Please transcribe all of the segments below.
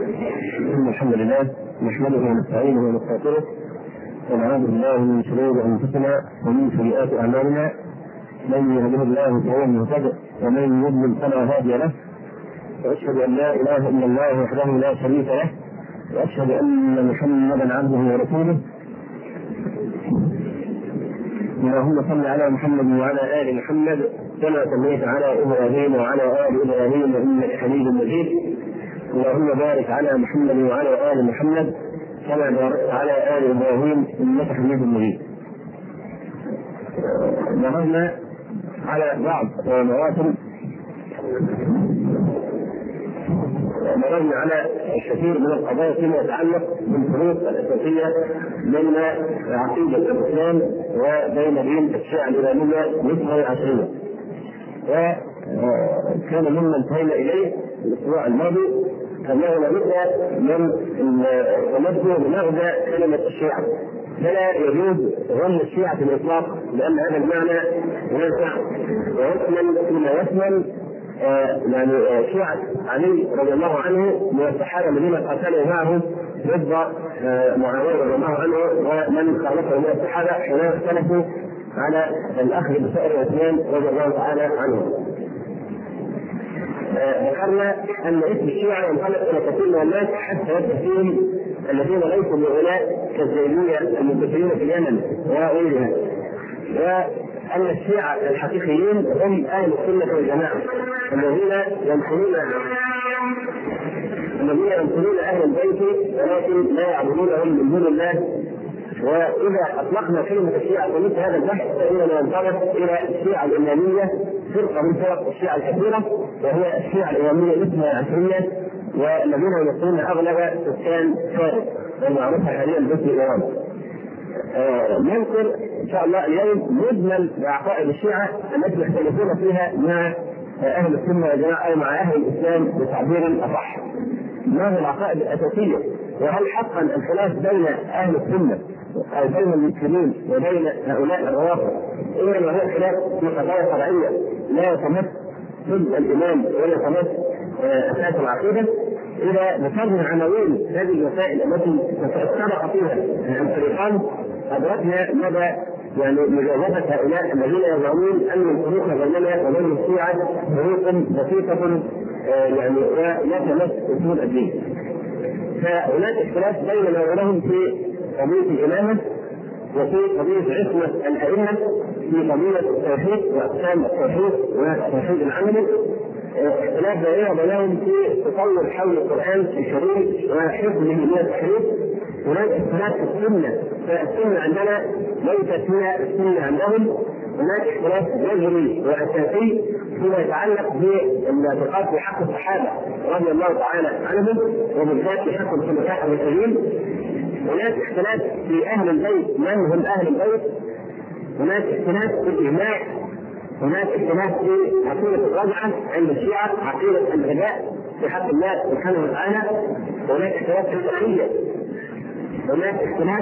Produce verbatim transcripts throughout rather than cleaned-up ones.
إن الحمد لله نحمده ونستعينه ونستغفره ونعوذ بالله من شرور أنفسنا ومن سيئات أعمالنا، من يهده الله فهو المهتدي ومن يضلل فلا هادي له، وأشهد أن لا إله إلا الله وحده لا شريك له، وأشهد أن محمدا عبده ورسوله. اللهم صل على محمد وعلى آل محمد كما صليت على إبراهيم وعلى آل إبراهيم إنك حميد مجيد. اللهم بارك على محمد وعلى آل محمد كما باركت على آل إبراهيم إنك حميد مجيد. مررنا على بعض مواسم مررنا على الكثير من القضايا فيما يتعلق بالفروق الأساسية بين عقيدة الإسلام وبين دين الشيعة الإيرانية الاثني عشرية، وكان مما انتهينا إليه الأسبوع الماضي أنه لابد من التمسك بمغزى كلمة الشيعة، فلا يجوز ظن الشيعة في الإطلاق، لأن هذا المعنى واسع ويشمل فيما يشمل يعني شيعة علي رضي الله عنه من الصحابة الذين قاتلوا معه ضد معاوية رضي الله عنه ومن خالفه من الصحابة حين اختلفوا على الأخذ بسائر عثمان رضي الله تعالى عنه. ذكرنا أن اسم الشيعة ينطلق إلى كثير من الناس حتى يبقى فيهم الذين ليسوا بغلاء كالزيدية المنتشرين في اليمن وغيرها، وأن الشيعة الحقيقيين هم أهل السنة والجماعة الذين ينقلون الذين ينقلون أهل البيت ولكن لا يعبدونهم من دون الله. وإذا أطلقنا كلمة الشيعة في مثل هذا البحث فإننا ننطلق إلى الشيعة الإمامية، فرقة من فرق الشيعة الكثيرة، وهي الشيعة الإمامية الاثنى عشرية، والذين يمثلون أغلب سكان فارس المعروفة حاليا باسم إيران. آه ننقل إن شاء الله اليوم مجمل عقائد الشيعة التي يختلفون فيها مع أهل السنة والجماعة أو مع أهل الإسلام بتعبير أصح. ما هي العقائد الأساسية؟ وهل حقا الخلاف بين أهل السنة أو بين المسلمين وبين هؤلاء الروافض إنما هو خلاف في قضايا فرعية لا يتمس ضد الإمام ولا يتمس أساس العقيدة؟ إذا ذكرنا عناوين هذه المسائل التي سبق فيها الفريقان أدركنا مدى يعني مجازفة هؤلاء الذين يزعمون أن الفروق بيننا وبين الشيعة فروق بسيطة يعني لا تمس أصول الدين. فهناك اختلاف بيننا وبينهم في قضية الإمامة وفي قضية عصمة الأئمة، في قضية التوحيد وأقسام التوحيد والتوحيد العملي. اختلاف بيننا وبينهم في تطور حول القرآن الكريم وحفظه من التحريف. هناك اختلاف في السنة، فالسنة عندنا ليست هي السنة عندهم. هناك اختلاف جذري وأساسي فيما يتعلق بالاعتقاد في حق الصحابة رضي الله تعالى عنهم وبالذات في حق الخلفاء الراشدين. هناك اختلاف في أهل البيت، من هم أهل البيت. هناك اختلاف في الإجماع. هناك اختلاف في عقيدة الرجعة عند الشيعة، عقيدة الغباء في حق الله سبحانه وتعالى. هناك اختلاف في الشرعية. هناك اختلاف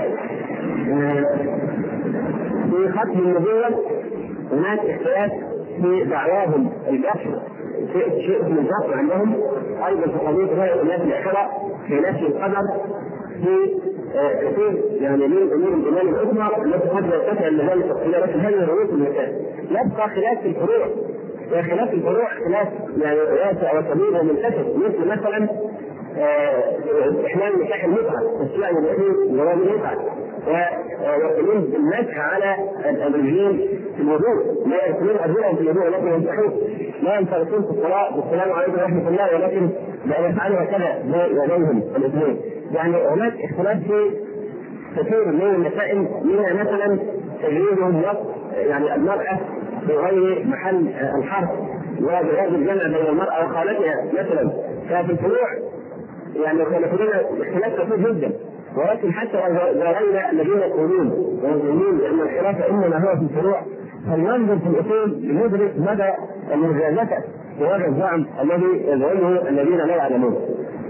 في ختم النبوة. هناك اختلاف في دعواهم الجفر، شيء من الجفر عندهم أيضا في قضية رؤية الناس الآخرة، في نفي القدر، في كثير يعني من أمور الإيمان الأخرى التي قد لا تسأل لذلك التفصيل، لكن هذه رؤوس المسائل. يبقى خلاف في الفروع، وخلاف الفروع خلاف يعني واسع وكبير ومنتشر، مثل مثلا استحلال نكاح المتعة، الشيعة يدعون جواز المتعة، ويقولون بالمسح على الرجلين في الوضوء، لا يدخلون أرجلهم في الوضوء ولكن يمسحون، لا ينفرقون في الصلاة بالسلام عليكم ورحمة الله، ولكن لا يفعلوا هكذا بيديهم الاثنين. يعني هناك اختلاف في كثير من المسائل، منها مثلا تجريدهم وقت يعني المرأة بغير محل الحرف وبغير الجمع بين المرأة وخالتها مثلا. ففي الفروع يعني يختلفون اختلاف كثير جدا، ولكن حتى غيرنا الذين يقولون ويظنون ان الخلاف انما هو في الفروع، فلننظر في الاصول لندرك مدى المجازفه في هذا الزعم الذي يزعمه الذين لا يعلمون.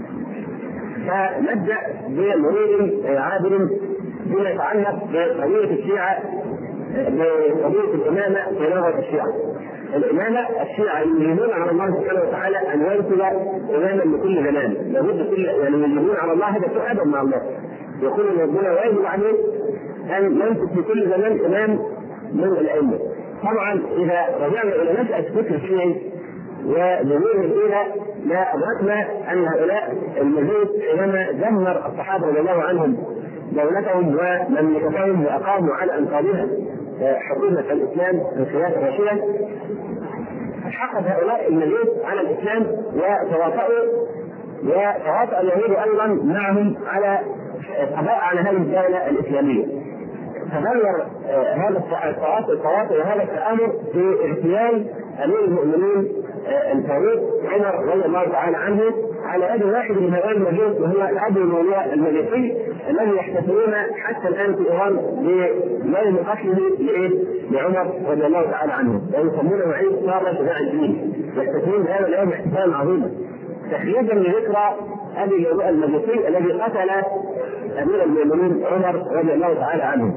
فنبدا بمرور عابر فيما يتعلق بقضيه الشيعه، بقضيه الامامه في نظر الشيعه. الإمامة الشيعة يريدون على الله سبحانه وتعالى أن ينصب إماما لكل زمان، لابد كل يعني يريدون على الله هذا سوء أدب مع الله. يقول ربنا ويجب عليه أن ينصب في كل زمان إمام من الأئمة. طبعا إذا رجعنا إلى نشأة فكر الشيعي وجميع الإلى ما أدركنا أن هؤلاء المجوس حينما دمر الصحابة رضي الله عنهم دولتهم ومملكتهم وأقاموا على أنقاضها حكومة الإسلام الخلافة الراشدة، حقد هؤلاء المجوس على الإسلام وتواطؤوا، وتواطأ اليهود أيضا معهم على القضاء على هذه الدولة الإسلامية. تغير هذا التواطؤ وهذا التآمر في اغتيال أمير المؤمنين الفاروق عمر رضي الله تعالى عنه على يد واحد من هؤلاء المجوس، وهو أبو الولاء المجوسي الذي يحتفلون حتى الآن في إيران بيوم قتله لعمر رضي الله تعالى عنه، ويسمونه عيد صار شجاع الدين، يحتفلون بهذا اليوم احتفالا عظيما تخليدا لذكرى أبي الولاء المجوسي الذي قتل أمير المؤمنين عمر رضي الله تعالى عنه.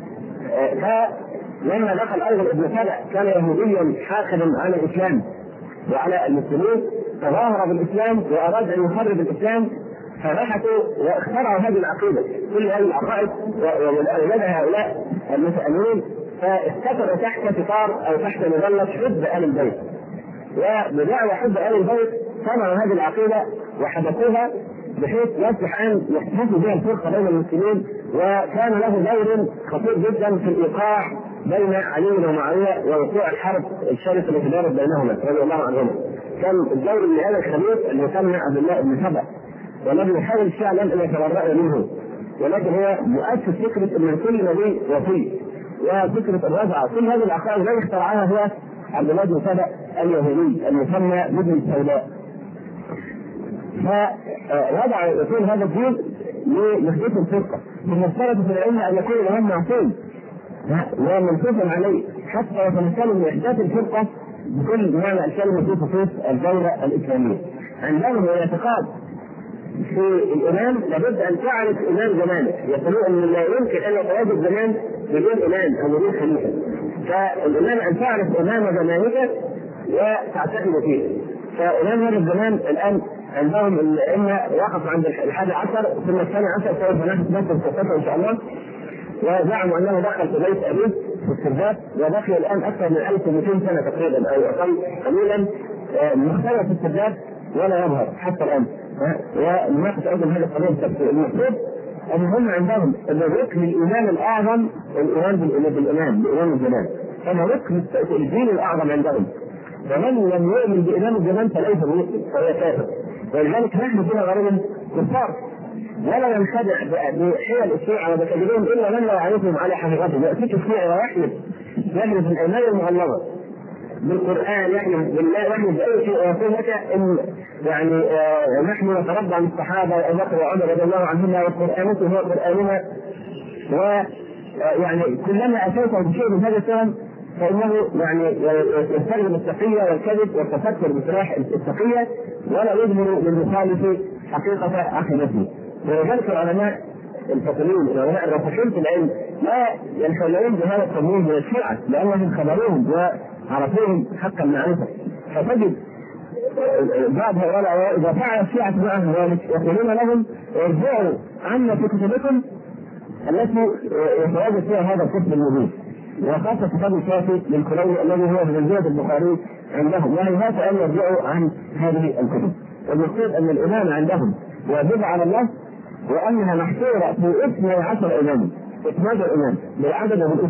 فلما دخل أيضا ابن سبع كان يهوديا حاقدا على الإسلام وعلى المسلمين، تظاهر بالإسلام وأراد أن يخرب الإسلام، فبحثوا واخترعوا هذه العقيدة، كل هذه العقائد وأولادها هؤلاء المتأملين، فاستتروا تحت ستار أو تحت مظلة حب آل البيت، وبدعوى حب آل البيت صنعوا هذه العقيدة وحدثوها بحيث يصبح أن يحدثوا بها الفرقة بين المسلمين، وكان له دور خطير جدا في الإيقاع بين علي ومعاوية ووقوع الحرب الشرسة التي دارت بينهما رضي الله عنهما. كان الدور من هذا الخليط اللي يسمى عبد الله بن سبع، والذي يحاول الشيعة أن يتبرأ منه، ولكن هو مؤسس فكرة أن كل نبي وفي، وفكرة الرجعة، كل هذه العقائد التي اخترعها هو عبد الله بن سبع اليهودي المسمى بابن السوداء. فوضع يكون هذا الدين لمحدث الفرقة، بالمفترض في العلم أن يكون لهم معصوم ومنصوصا عليه حتى يتمكنوا من إحداث الفرقة بكل معنى الكلمة في خصوص الدولة الإسلامية. عندهم الاعتقاد في الإمام لابد أن تعرف إمام زمانك، يقولون أن لا يمكن أن يتواجد زمان بدون إمام أو بدون خليفة، فالإمام أن تعرف إمام زمانك وتعتقد فيه. فإمام هذا الزمان الآن عندهم الأئمة وقف عند الحادي عشر ثم الثاني عشر سوف ناخذ نفس القصة إن شاء الله، وزعموا أنه دخل في بيت أبيه في السرداب وبقي الآن أكثر من ألف ومئتين سنة تقريبا أو أقل قليلا مختلف في السرداب ولا يظهر حتى الآن. ونناقش أيضا هذا القضية. المقصود أن هم عندهم أن ركن الإيمان الأعظم الإيمان بالإمام بإمام الزمان، هذا ركن الدين الأعظم عندهم، ومن لم يؤمن بإمام الزمان فليس مسلم فهو كافر. ولذلك نحن فينا غالبا كفار ولا ننخدع بحيل الشيعة وبكذبهم إلا من لا يعرفهم على حقيقتهم. يأتيك الشيعة ويحلف يحلف الأيمان المغلظة بالقرآن، يحلف بالله، يحلف بأي شيء، ويقول لك إن يعني آه نحن نتربى عن الصحابة وأبو بكر وعمر رضي الله عنهما والقرآن هو قرآننا، ويعني كلما أتيته بشيء من هذا الكلام فإنه يعني يستخدم التقية والكذب والتفكر بسلاح التقية ولا يظهر للمخالف حقيقة عقيدته. ولذلك العلماء الفاطميين العلماء الراسخين في العلم لا ينخلون بهذا التمويل من الشيعة لأنهم خبروهم وعرفوهم حق المعرفة. فتجد بعض هؤلاء إذا فعل الشيعة معهم ذلك يقولون لهم ارجعوا عنا في كتبكم التي يتواجد فيها هذا الكتب المبين، وخاصة كتاب الكافي للكليني الذي هو من زيادة البخاري عندهم، وهيهات أن يرجعوا عن هذه الكتب. والمقصود أن الإمامة عندهم واجب على الله، وأنها محصورة في اثني عشر إمام، اثني عشر إمام بالعدد وبالاسم،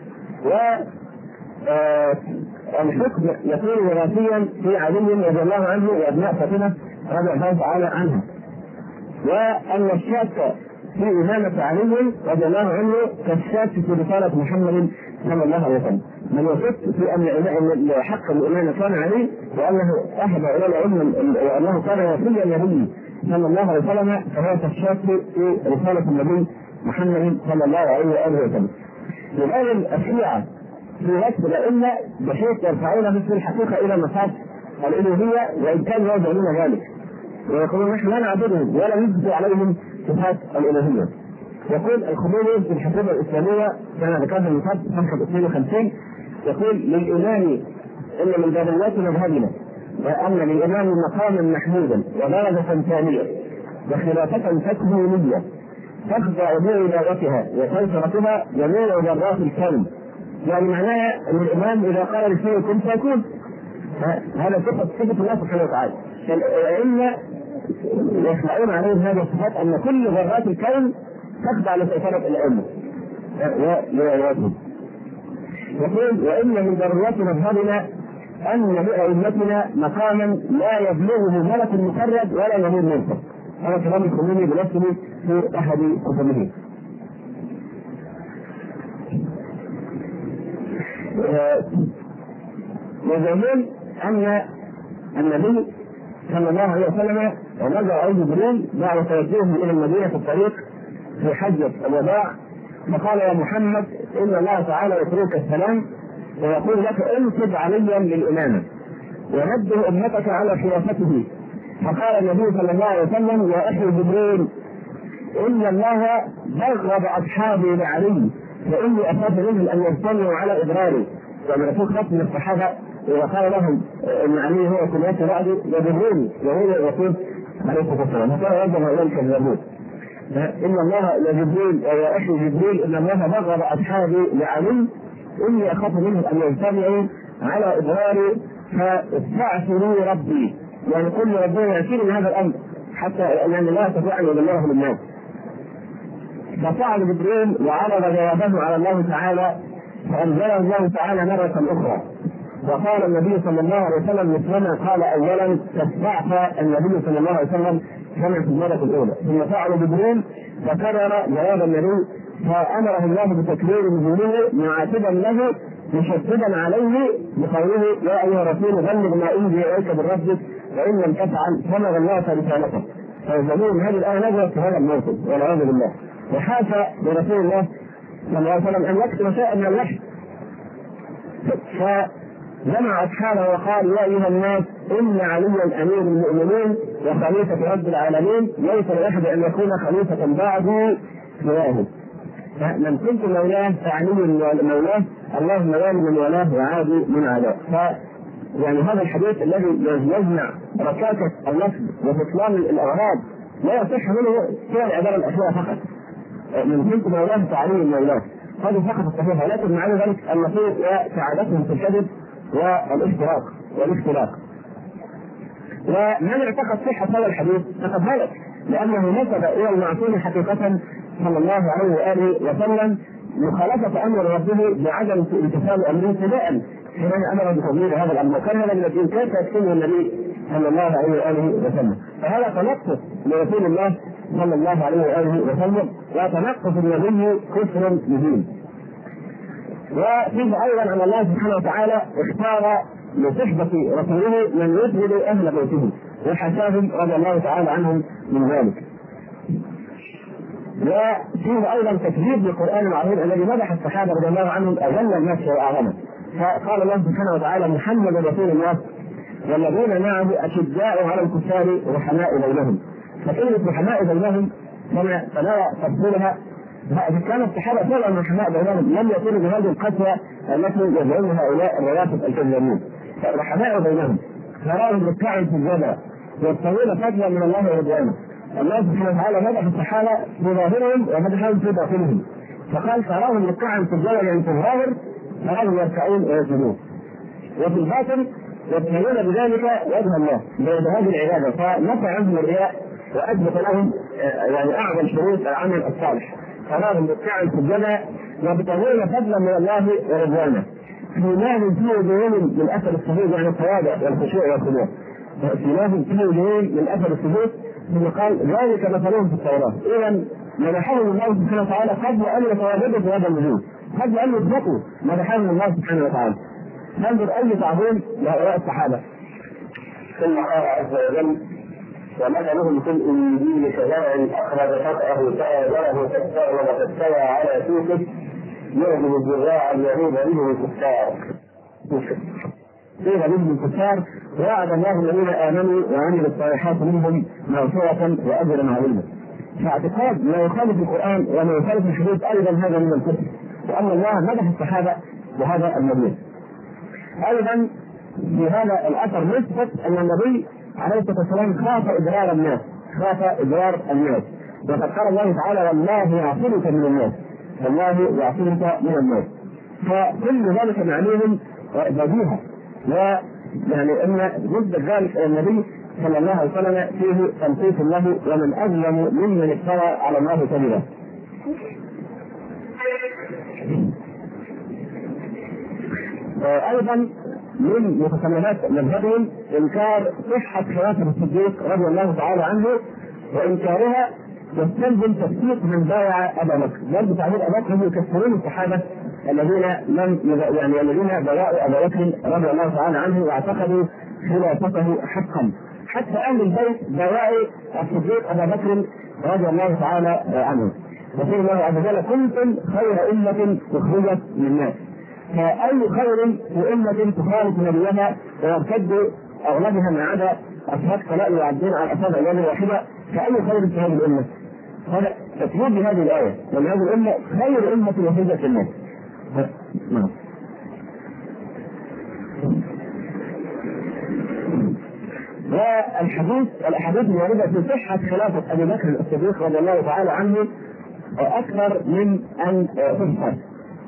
والحكم يكون وراثيا في علي رضي الله عنه وأبناء فاطمة رضي الله تعالى عنها، وأن الشاك في إمامة علي رضي الله عنه كالشاك في رسالة محمد صلى الله عليه وسلم. من يشك في أن حق الإمامة كان علي وأنه أهدى إلى العلم وأنه كان وصيا النبي صلى الله عليه وسلم فهو كالشاك في رسالة النبي محمد صلى الله عليه وآله وسلم. لذلك الشيعة في وصف الأئمة بحيث يرفعون مثل الحقيقة إلى مصاف الألوهية وإن كانوا يدعون ذلك، ويقولون نحن لا نعبدهم ولا نثبت عليهم صفات الألوهية. يقول الخميني في الحكومة الإسلامية كما ذكرنا من قبل صفحة اثنين وخمسين، يقول للإمام ان من ضرورات مذهبنا وان للامام مقاما محمودا ودرجه ثانيه وخلافه تكوينيه تخضع بولايتها وسيطرتها جميع ذرات الكون. يعني معناها ان الامام اذا قال للشيء كن فيكون، هذا صفه صفه الله سبحانه وتعالى. فالائمه يخلعون عليهم هذه الصفات ان كل ذرات الكون تخضع لسيطره الائمه وولايتهم. يقول وان من ضرورات مذهبنا ان لائمتنا مقاما لا يبلغه ملك مفرد ولا نبي مرسل. هذا كلام الخميني بنفسه في احد كتبه. يقولون ان النبي صلى الله عليه وسلم ونزل عليه جبريل بعد توجهه الى المدينه في الطريق في حجه الوداع، فقال يا محمد ان الله تعالى يترك السلام ويقول لك انصب عليا للامامه ونبه امتك على خلافته. فقال النبي صلى الله عليه وسلم يا اخي جبريل ان الله بغض اصحابي لعلي فاني اخاف منهم ان يجتمعوا على اضراري. يعني رسول خاف من الصحابه وقال لهم ان علي هو كليته بعدي يضروني وهو يقول عليه الصلاه والسلام وكان يجب ان يكذبون. ان الله يا جبريل يا اخي جبريل ان الله بغض اصحابي لعلي اني اخاف منهم ان يجتمعوا على اضراري فاستعصروا ربي. يعني كل ربنا يسير من هذا الامر حتى يعني لا يستطيع ان يبلغه للناس. ففعل جبريل وعرض جوابه على الله تعالى فانزله الله تعالى مره اخرى. وقال النبي صلى الله عليه وسلم مثلما قال اولا فاستعفى النبي صلى الله عليه وسلم كما في المره الاولى. ثم فعل جبريل فكرر جواب النبي فامره الله بتكرير نزوله معاتبا له مشددا عليه بقوله يا ايها الرسول بلغ ما انزل اليك من ربك وان لم تفعل فما بلغت رسالته. فالجميع هذه الايه نزلت في هذا الموقف والعياذ بالله. وحاش لرسول الله صلى الله عليه وسلم ان يكتب شيئا من الوحي، فجمع اصحابه وقال يا ايها الناس ان عليا امير المؤمنين وخليفه رب العالمين ليس لاحد ان يكون خليفه بعدي سواه. من كنت مولاه فعلي مولاه اللهم ولي من ولاه وعادي من عداه. ف يعني هذا الحديث الذي يجمع ركاكه اللفظ وبطلان الاغراض لا يصح منه سوى العباره الاخيره فقط. من كنت مولاه فعلي مولاه هذه فقط الصحيحه، لكن معنى ذلك النصوص وسعادتهم في الكذب والافتراق والاختلاق. ومن اعتقد صحه هذا الحديث فقد هلك، لانه نسب الى المعصوم حقيقه صلى الله عليه واله وسلم مخالفه امر ربه بعدم امتثال امره ابتداء حينما امر بتبليغ هذا الامر، وكان هذا من الدين كيف يكتمه النبي صلى الله عليه واله وسلم. فهذا تنقص لرسول الله صلى الله عليه واله وسلم، وتنقص النبي كفر مبين. وفيه ايضا ان الله سبحانه وتعالى اختار لصحبه رسوله من يسجد اهل بيته وحشاهم رضي الله تعالى عنهم من ذلك. وفيه ايضا تكذيب للقران العظيم الذي مدح الصحابه رضي الله عنهم اجل الناس واعظمه. فقال الله سبحانه وتعالى محمد رسول الله والذين معه اشداء على الكفار رحماء بينهم. فكلمه رحماء بينهم كما تناول تفسيرها كان الصحابه فعلا رحماء بينهم، لم يكونوا بهذه القسوه التي يزعمها هؤلاء الروافض الكذابين. رحماء بينهم تراهم ركعا في الجبل يبتغون فضلا من الله ورضوانه. الله سبحانه وتعالى مدح الصحابه في ظاهرهم ومدحهم في باطنهم، فقال تراهم ركعا في الجبل يعني في الظاهر تراهم يركعون ويسجدون، وفي الباطن يبتغون بذلك وجه الله بهذه العباده. فنفى عنهم الرياء واثبت لهم يعني اعظم شروط العمل الصالح. تراهم ركعا في الجبل يبتغون فضلا من الله ورضوانه فيماهم في وجوههم من اثر السجود يعني التواضع والخشوع والخضوع، فيماهم في وجوههم من اثر السجود. ثم قال ذلك مثلهم في التوراه. اذا مدحهم الله سبحانه وتعالى قبل ان يتواجدوا في هذا الوجود، قبل ان يثبتوا مدحهم الله سبحانه وتعالى. ننظر اي تعظيم لهؤلاء الصحابه. ثم قال عز وجل ومثلهم في الانجيل كزرع اخرج شطاه فآزره فاستغلظ فاستوى على سوقه يعجب الزراع ليغيظ به الكفار. يغيظ به الكفار ووعد الله الذين امنوا وعملوا الصالحات منهم مغفرة واجرا عظيما. فاعتقاد ما يخالف القران وما يخالف الحديث ايضا هذا من الكفر، وان الله مدح الصحابه بهذا المدين. ايضا في هذا الاثر نثبت ان النبي عليه الصلاه والسلام خاف اضرار الناس، خاف اضرار الناس، وقد قال الله تعالى: والله يعصمك من الناس، والله يعصمك من الناس. فكل ذلك معنيه بديهة، ويعني ان نثبت ذلك الى النبي صلى الله عليه وسلم فيه تنصيص له، ومن اظلم ممن افترى على الله كذبا. ايضا من متسممات مذهبهم انكار صحه خلافه الصديق رضي الله تعالى عنه، وانكارها يستلزم تفسيق من بايع ابا بكر. برضه تعبير ابا بكر هم يكفرون الصحابه الذين لم يعني الذين بايعوا ابا بكر رضي الله تعالى عنه واعتقدوا خلافته حقا. حتى اهل البيت بايعوا الصديق ابا بكر رضي الله تعالى عنه، يقول الله عز وجل: كنتم خير امه اخرجت للناس. فأي خير في أمة تخالف نبيها ويرتد أغلبها ما عدا أشهاد قلائل وعدين على أصابع اليد الواحدة، فأي خير في هذه الأمة؟ هذا تكذيب بهذه الآية، لأن هذه الأمة خير أمة أخرجت للناس. نعم. والحديث الأحاديث الواردة في صحة خلافة أبي بكر الصديق رضي الله تعالى عنه أكثر من أن تذكر.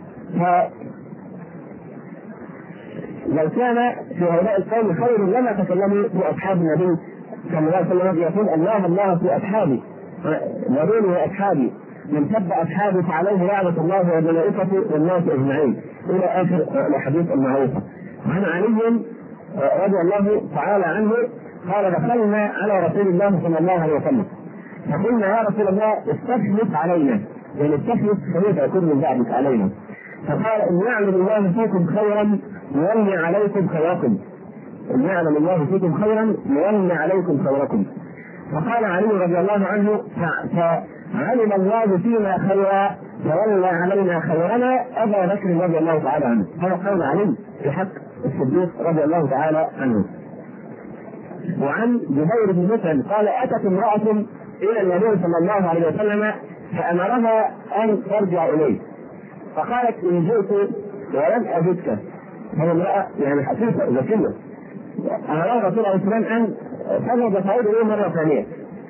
لو كان في هؤلاء القوم خير لما تكلموا في اصحاب النبي صلى الله عليه وسلم، يقول: الله الله في اصحابي وروني واصحابي، من سب اصحابي فعليه لعنه الله وملائكته والناس اجمعين، الى اخر الاحاديث المعروفه. وعن علي رضي الله تعالى عنه قال: دخلنا على رسول الله صلى الله عليه وسلم فقلنا: يا رسول الله استخلف علينا، يعني استخلف خليفه يكون من بعدك علينا. فقال: ان يعلم الله فيكم خيرا يولي عليكم خيركم، ان يعلم الله فيكم خيرا يولي عليكم خيركم. فقال علي رضي الله عنه: فعلم الله فينا خيرا فولى علينا خيرنا ابا بكر رضي الله تعالى عنه. هذا قول علي في حق الصديق رضي الله تعالى عنه. وعن جبير بن مطعم قال: اتت امراه الى النبي صلى الله عليه وسلم فامرها ان ترجع اليه، فقالت: ان جئت ولم اجدك. هذه امرأة يعني حقيقة ذكية، أمر الرسول عليه السلام أن تذهب تعود إليه مرة ثانية.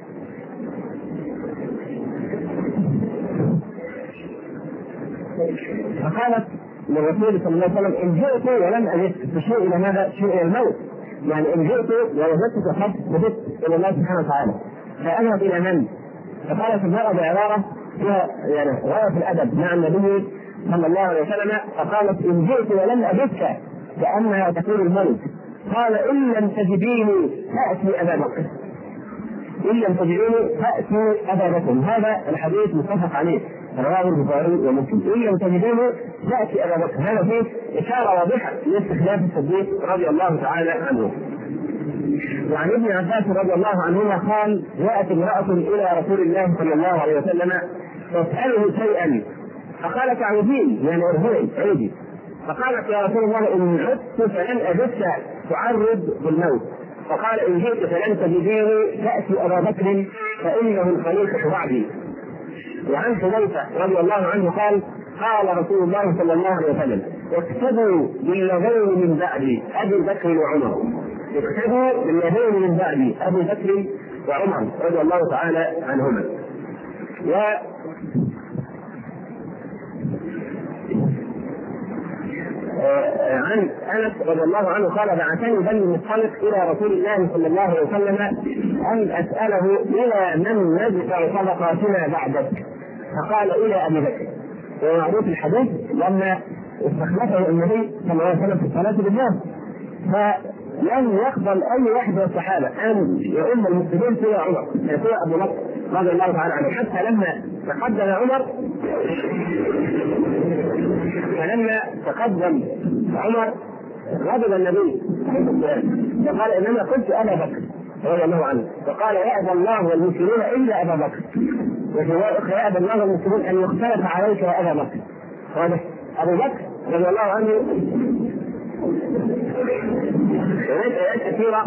فقالت للرسول صلى الله عليه وسلم: إن جئت ولم أجدك، تشير إلى ماذا؟ تشير إلى الموت، يعني إن جئت ووجدتك قد وجدت إلى الله سبحانه وتعالى، فأذهب إلى من؟ فقالت المرأة بعبارة فيها يعني غاية الأدب مع النبي صلى الله عليه وسلم، فقالت: إن جئت ولم أجدك كأنها تقول الموت. قال: إن لم تجديني فأتي أبا بكر، إن لم تجديني فأتي أبا بكر. هذا الحديث متفق عليه، رواه البخاري ومسلم. إن لم تجديني فأتي أبا بكر، هذا فيه إشارة واضحة لاستخلاف الصديق رضي الله تعالى عنه. وعن ابن عباس رضي الله عنهما قال: جاءت امرأة إلى رسول الله صلى الله عليه وسلم تسأله شيئا، فقال: تعودين، يعني ارجعي عيدي. فقالت: يا رسول الله إن عدت فلن أجدك تعرض بالموت. فقال: إن جئت فلن تجديني فأتي أبا بكر فإنه الخليفة بعدي. وعن حذيفة رضي الله عنه قال: قال رسول الله صلى الله عليه وسلم: اقتدوا بالذين من بعدي أبي بكر وعمر، اقتدوا بالذين من بعدي أبي بكر وعمر رضي الله تعالى عنهما. و عن انس رضي الله عنه قال: بعثني بني المصطلق الى رسول الله صلى الله عليه وسلم ان اساله الى من ندفع صدقاتنا بعدك، فقال: الى ابي بكر. ومعروف الحديث لما استخلفه النبي صلى الله عليه وسلم في الصلاه بالناس، فلم يقبل اي واحد من الصحابه ان يؤم المسلمين سوى عمر، سوى ابو بكر رضي الله تعالى عنه، حتى لما تقدم عمر فلما تقدم عمر غضب النبي فقال: انما قلت ابا بكر رضي الله عنه، فقال: يأبى الله والمسلمون الا ابا بكر. وفي روايه اخرى: يأبى الله والمسلمون ان يختلف عليك يا ابا بكر. واضح؟ ابو بكر رضي الله عنه هناك ايات كثيره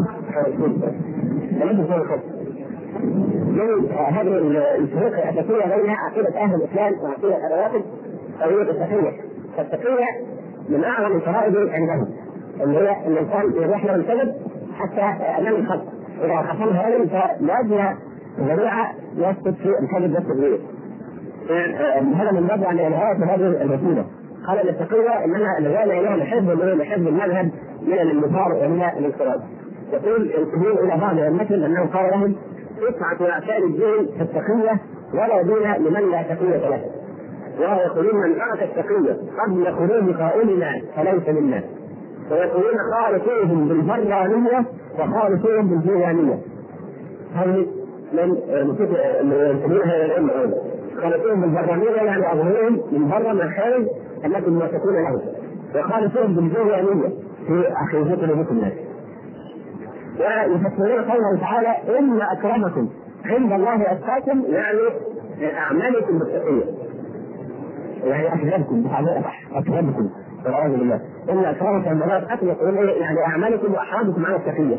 هذه الفروق الاساسيه بين عقيده اهل الاسلام وعقيده الروافض قضيه التقيه. فالتقيه من اعظم الفرائض عندهم، اللي هي الانسان يروح له الكذب حتى امام الخط، اذا خصم هذا فلازم ذريعه يسقط في الكذب والتغيير. هذا من باب يعني الغايه هذه الوسيله. قال التقوى انما الغايه اليها لحفظ لحفظ المذهب من الانتصار ومن الانقراض. يقول الكبير الى بعض المثل انه قال لهم تسعه اعشار الدين التقيه ولا دين لمن لا تقيه له. ويقولون من ترك التقيه قبل خروج قائلنا فليس منا. ويقولون خالفوهم بالبرانيه وخالفوهم بالجيرانيه. هذه من الكبير هذا العلم ايضا. خالفوهم بالبرانيه يعني اظهرهم من بر من خارج انكم موافقون له، وخالفوهم بالجيرانيه في عقيدتهم بكم الناس. ويفسرون قوله تعالى ان اكرمكم عند الله اتقاكم يعني اعمالكم بالتقيه، يعني احبابكم اكرمكم والعياذ بالله. ان اكرمكم عند الله اتقاكم يقول يعني اعمالكم واحرادكم على التقيه.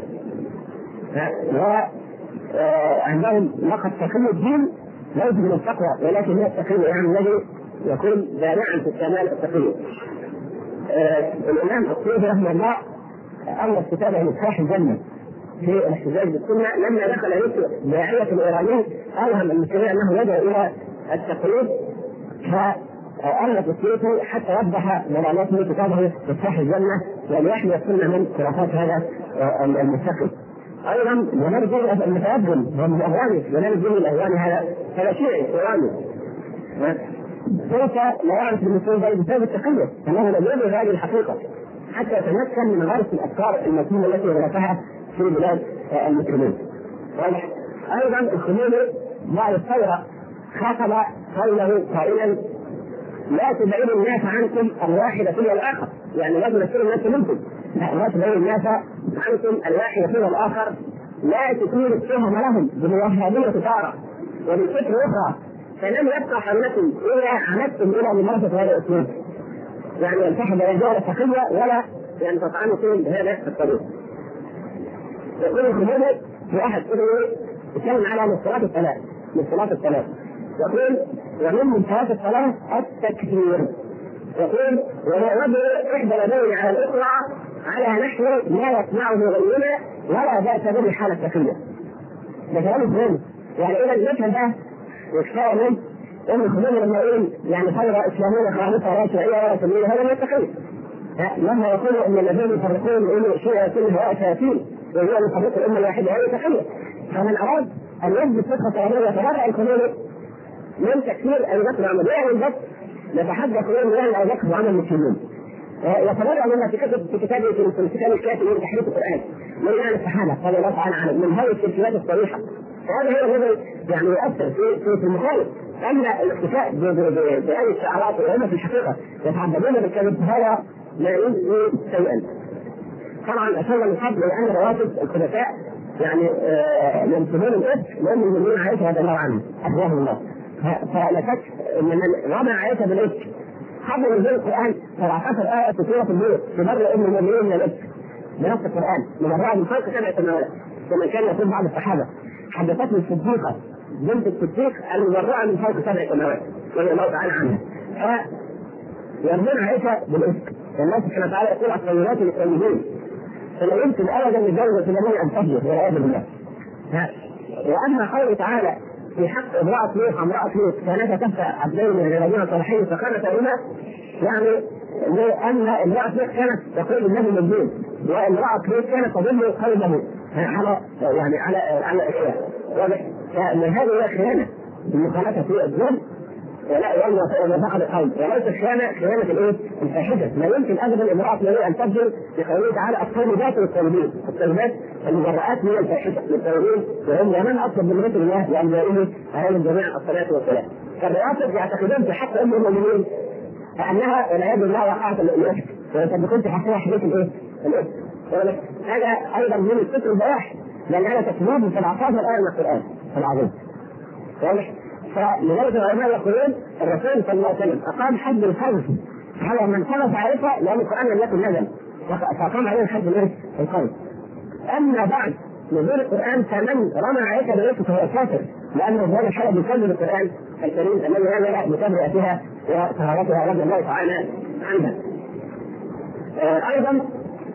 وعندهم لقب تقي الدين ليس من التقوى ولكن هي التقيه، يعني الذي يكون بارعا في الكمال التقيه. الامام السيوطي رحمه الله أول كتابه مفتاح الجنة في الاحتجاج بالسنة لما دخل يسوع داعية الإيراني أوهم المسلمين أنه يدعو إلى التقليد، فألف السيوطي حتى وضح ضلالته في كتابه مفتاح الجنة وليحمي السنة من خرافات هذا المتقي. أيضا ونرجو المتأذن ومن أغاني ونرجو الأغاني هذا هذا شيعي إيراني، كيف لا يعرف المسلمين بسبب التقية أنه لم يدرك هذه الحقيقة حتى يتمكن من غرس الافكار المتينه التي غرسها في بلاد المسلمين. ايضا الخميني بعد الثوره خاطب قوله قائلا لا تبعدوا الناس عنكم الواحد فيما الاخر، يعني لا تنكروا الناس منكم، لا تبعدوا الناس عنكم الواحد فيما الاخر، لا تكونوا التهم لهم بموهبيه تارة وبالفكر اخرى، فلم يبقى حولكم اذا عمدتم الى ممارسه هذا الاسلوب، يعني ينتحب رجال التقية ولا يعني تطعنوا فيهم بهذا الطريق. يقول الخميني في احد كتبه يتكلم على مصطلحات الثلاث مصطلحات الثلاث يقول ومن مصطلحات الثلاث التكفير. يقول ويعود احدى اليدين على الاخرى على نحو لا يسمعه غيرنا ولا باس به حال التقية. ده كلام الخميني. يعني اذا نفهم ده وكفايه منه ان الخميني لما يقول يعني ثوره اسلاميه خالصه لا شيعيه ولا سنيه هذا ما التقية. لما يقولوا ان الذين يفرقون يقولوا شيعة كلها شياطين وهي يفرق الامه الواحده هذه تقية. فمن اراد ان يثبت فقه طهريه يتبرع الخميني من تكفير ابي بكر وعمر، يعني بس نتحدى الخميني يعني ابي بكر وعمر المسلمين. يتبرع مما في كتب في كتابه في الكتاب الكافي من تحريف القران من يعني الصحابه رضي الله تعالى عنهم من هذه التفسيرات الصريحه. فهذا هو الذي يعني يؤثر في في المخالف. اما الاكتفاء بهذه الشعارات وهم في الحقيقه يتعبدون بالكذب هذا لا يجزي شيئا. طبعا اشار من قبل ان رواتب الخلفاء يعني ينسبون الاسم لان المؤمنين عائشه رضي الله عنها احياهم الله، فلا شك ان من رمى عائشه بالاسم قبل نزول القران سبعتاشر ايه في سوره النور تبرئ ام المؤمنين من الاسم بنص القران من الرعد من فوق سبع سماوات كما كان يقول بعض الصحابه. حدثتني الصديقه بنت الصديق المبرئه من فوق سبع سماوات رضي الله تعالى عنها. يرمون عائشه بالاسم. الله سبحانه وتعالى يقول الطيبات للطيبين، فلا يمكن ابدا لزوجة النبي ان تهجر والعياذ بالله. واما قوله تعالى في حق امراه لوط امراه لوط كانت تحت عبدين من رجلين صالحين فخانتهما، يعني لان امراه لوط كانت تقول النبي مجنون وامراه لوط كانت تضم قلبه على يعني على على اشياء واضح. فمن هذه هي خيانه المخالفه في الظلم ولا يعني فقد القول وليس خيانه خيانه الايه؟ الفاحشه. لا يمكن ابدا امراه لا ان تبذل بقوله تعالى الطيبات والطيبين، الطيبات المبرئات من الفاحشه للطيبين وهم يمن اطلب من رسول الله لانبيائه عليهم جميعا الصلاه والسلام. فالروافض يعتقدون في حق ام المؤمنين انها والعياذ بالله وقعت الاسم ويصدقون في حقها حديث الايه؟ الاسم. هذا ايضا من الكفر البواح لان هذا تكذيب في سبعتاشر ايه من القران العظيم. واضح؟ فلذلك العلماء يقولون الرسول صلى الله عليه وسلم اقام حد القذف على من قذف عائشه لان القران لم يكن نزل فاقام عليه حد القذف. اما بعد نزول القران فمن رمى عائشه بالاسم فهو كافر لانه هذا الشرع يكذب القران الكريم الذي نزل بتبرئتها وطهارتها رضي الله تعالى عنها. ايضا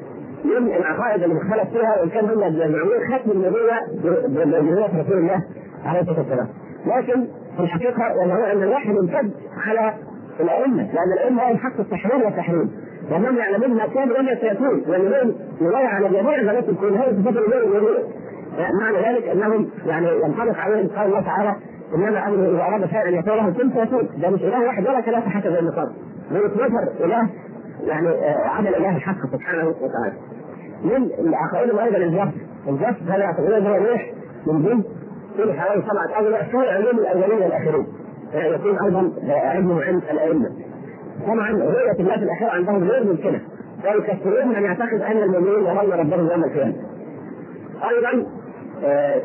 من العقائد اللي مختلف فيها، وان كان هم بيعملون ختم النبوة بنبوة رسول الله عليه الصلاة والسلام. لكن في الحقيقة وهو أن الوحي يمتد على الأئمة، لأن الأئمة هي الحق التحرير والتحريم، وهم يعلمون ما كان وما سيكون، ومن يضيع على جميع ذلك الكون هذه صفات الوحي. معنى ذلك أنهم يعني ينطبق عليهم قول الله تعالى: إنما أمره إذا أراد شيئا أن يقول له كن فيكون. ده مش إله واحد ولا ثلاثة حتى زي النصارى، من اثناشر إله يعني عمل إله الحق سبحانه وتعالى. من العقائد أيضا الجسد، الجسد هذا يعتبرون هو روح من دين في حوالي سبعة أجزاء في علوم الأولين والآخرين، يكون أيضا علمه عند الأئمة. طبعا رؤية الله في الآخرة عندهم غير ممكنة، ويكثرون من يعتقد أن المؤمنين يرون ربهم يوم القيامة. أيضا آه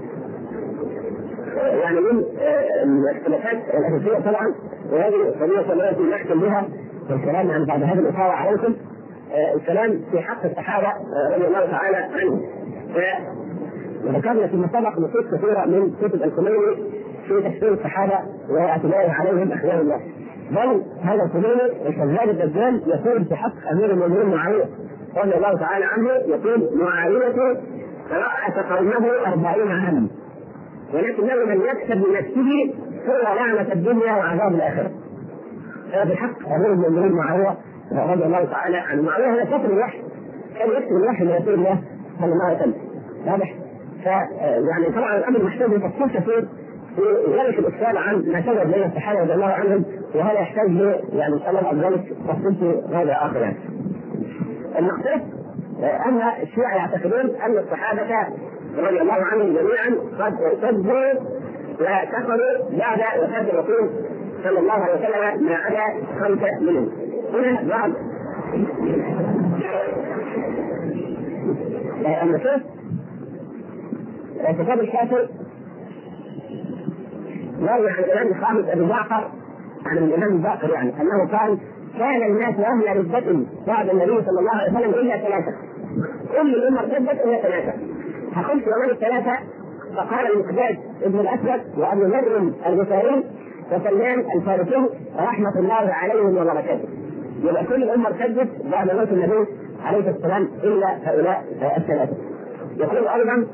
يعني من الاختلافات الأساسية طبعا، وهذه قضية التي نحكم بها في الكلام عن بعد هذه الإطارة عليكم، آه الكلام في حق الصحابة آه رضي الله تعالى عنهم. وذكرنا فيما سبق نصوص كثيرة من كتب الخميني في تفسير الصحابة واعتباره عليهم أخيار الله. بل هذا الخميني الكذاب الدجال يقول في حق أمير المؤمنين معاوية رضي الله تعالى عنه، يقول: معاوية رأس قومه أربعين عاما، ولكنه من يكسب لنفسه هو لعنة الدنيا وعذاب الآخرة. هذا في حق أمير المؤمنين معاوية رضي الله تعالى عنه. معاوية هذا كتب الوحي، كان يكتب الوحي لرسول الله صلى الله عليه وسلم. واضح؟ فيعني طبعا الأمر محتاج تفصيل كثير في ذلك الإسئلة عن ما شجر بين الصحابة رضي الله عنهم، وهذا يحتاج له يعني إن شاء الله بعد ذلك تفصيل هذا آخر. يعني المقصود أن الشيعة يعتقدون أن الصحابة رضي الله عنهم جميعا قد ارتدوا وكفروا بعد وفاة الرسول صلى الله عليه وسلم ما عدا خمسة منهم. هنا بعض النصوص كتاب الكافر يروي عن الإمام الخامس أبي جعفر عن الإمام الباقر يعني أنه قال: كان الناس أهل ردة بعد النبي صلى الله عليه وسلم إلا ثلاثة، كل الأمة ارتدت إلا ثلاثة. فقلت: ومن الثلاثة؟ فقال: المقداد ابن الأسود، وأبو ذر الغفاري، وسلمان الفارسي رحمة الله عليهم وبركاته. يبقى كل الأمة ارتدت بعد موت النبي عليه السلام إلا هؤلاء الثلاثة. يقول أيضا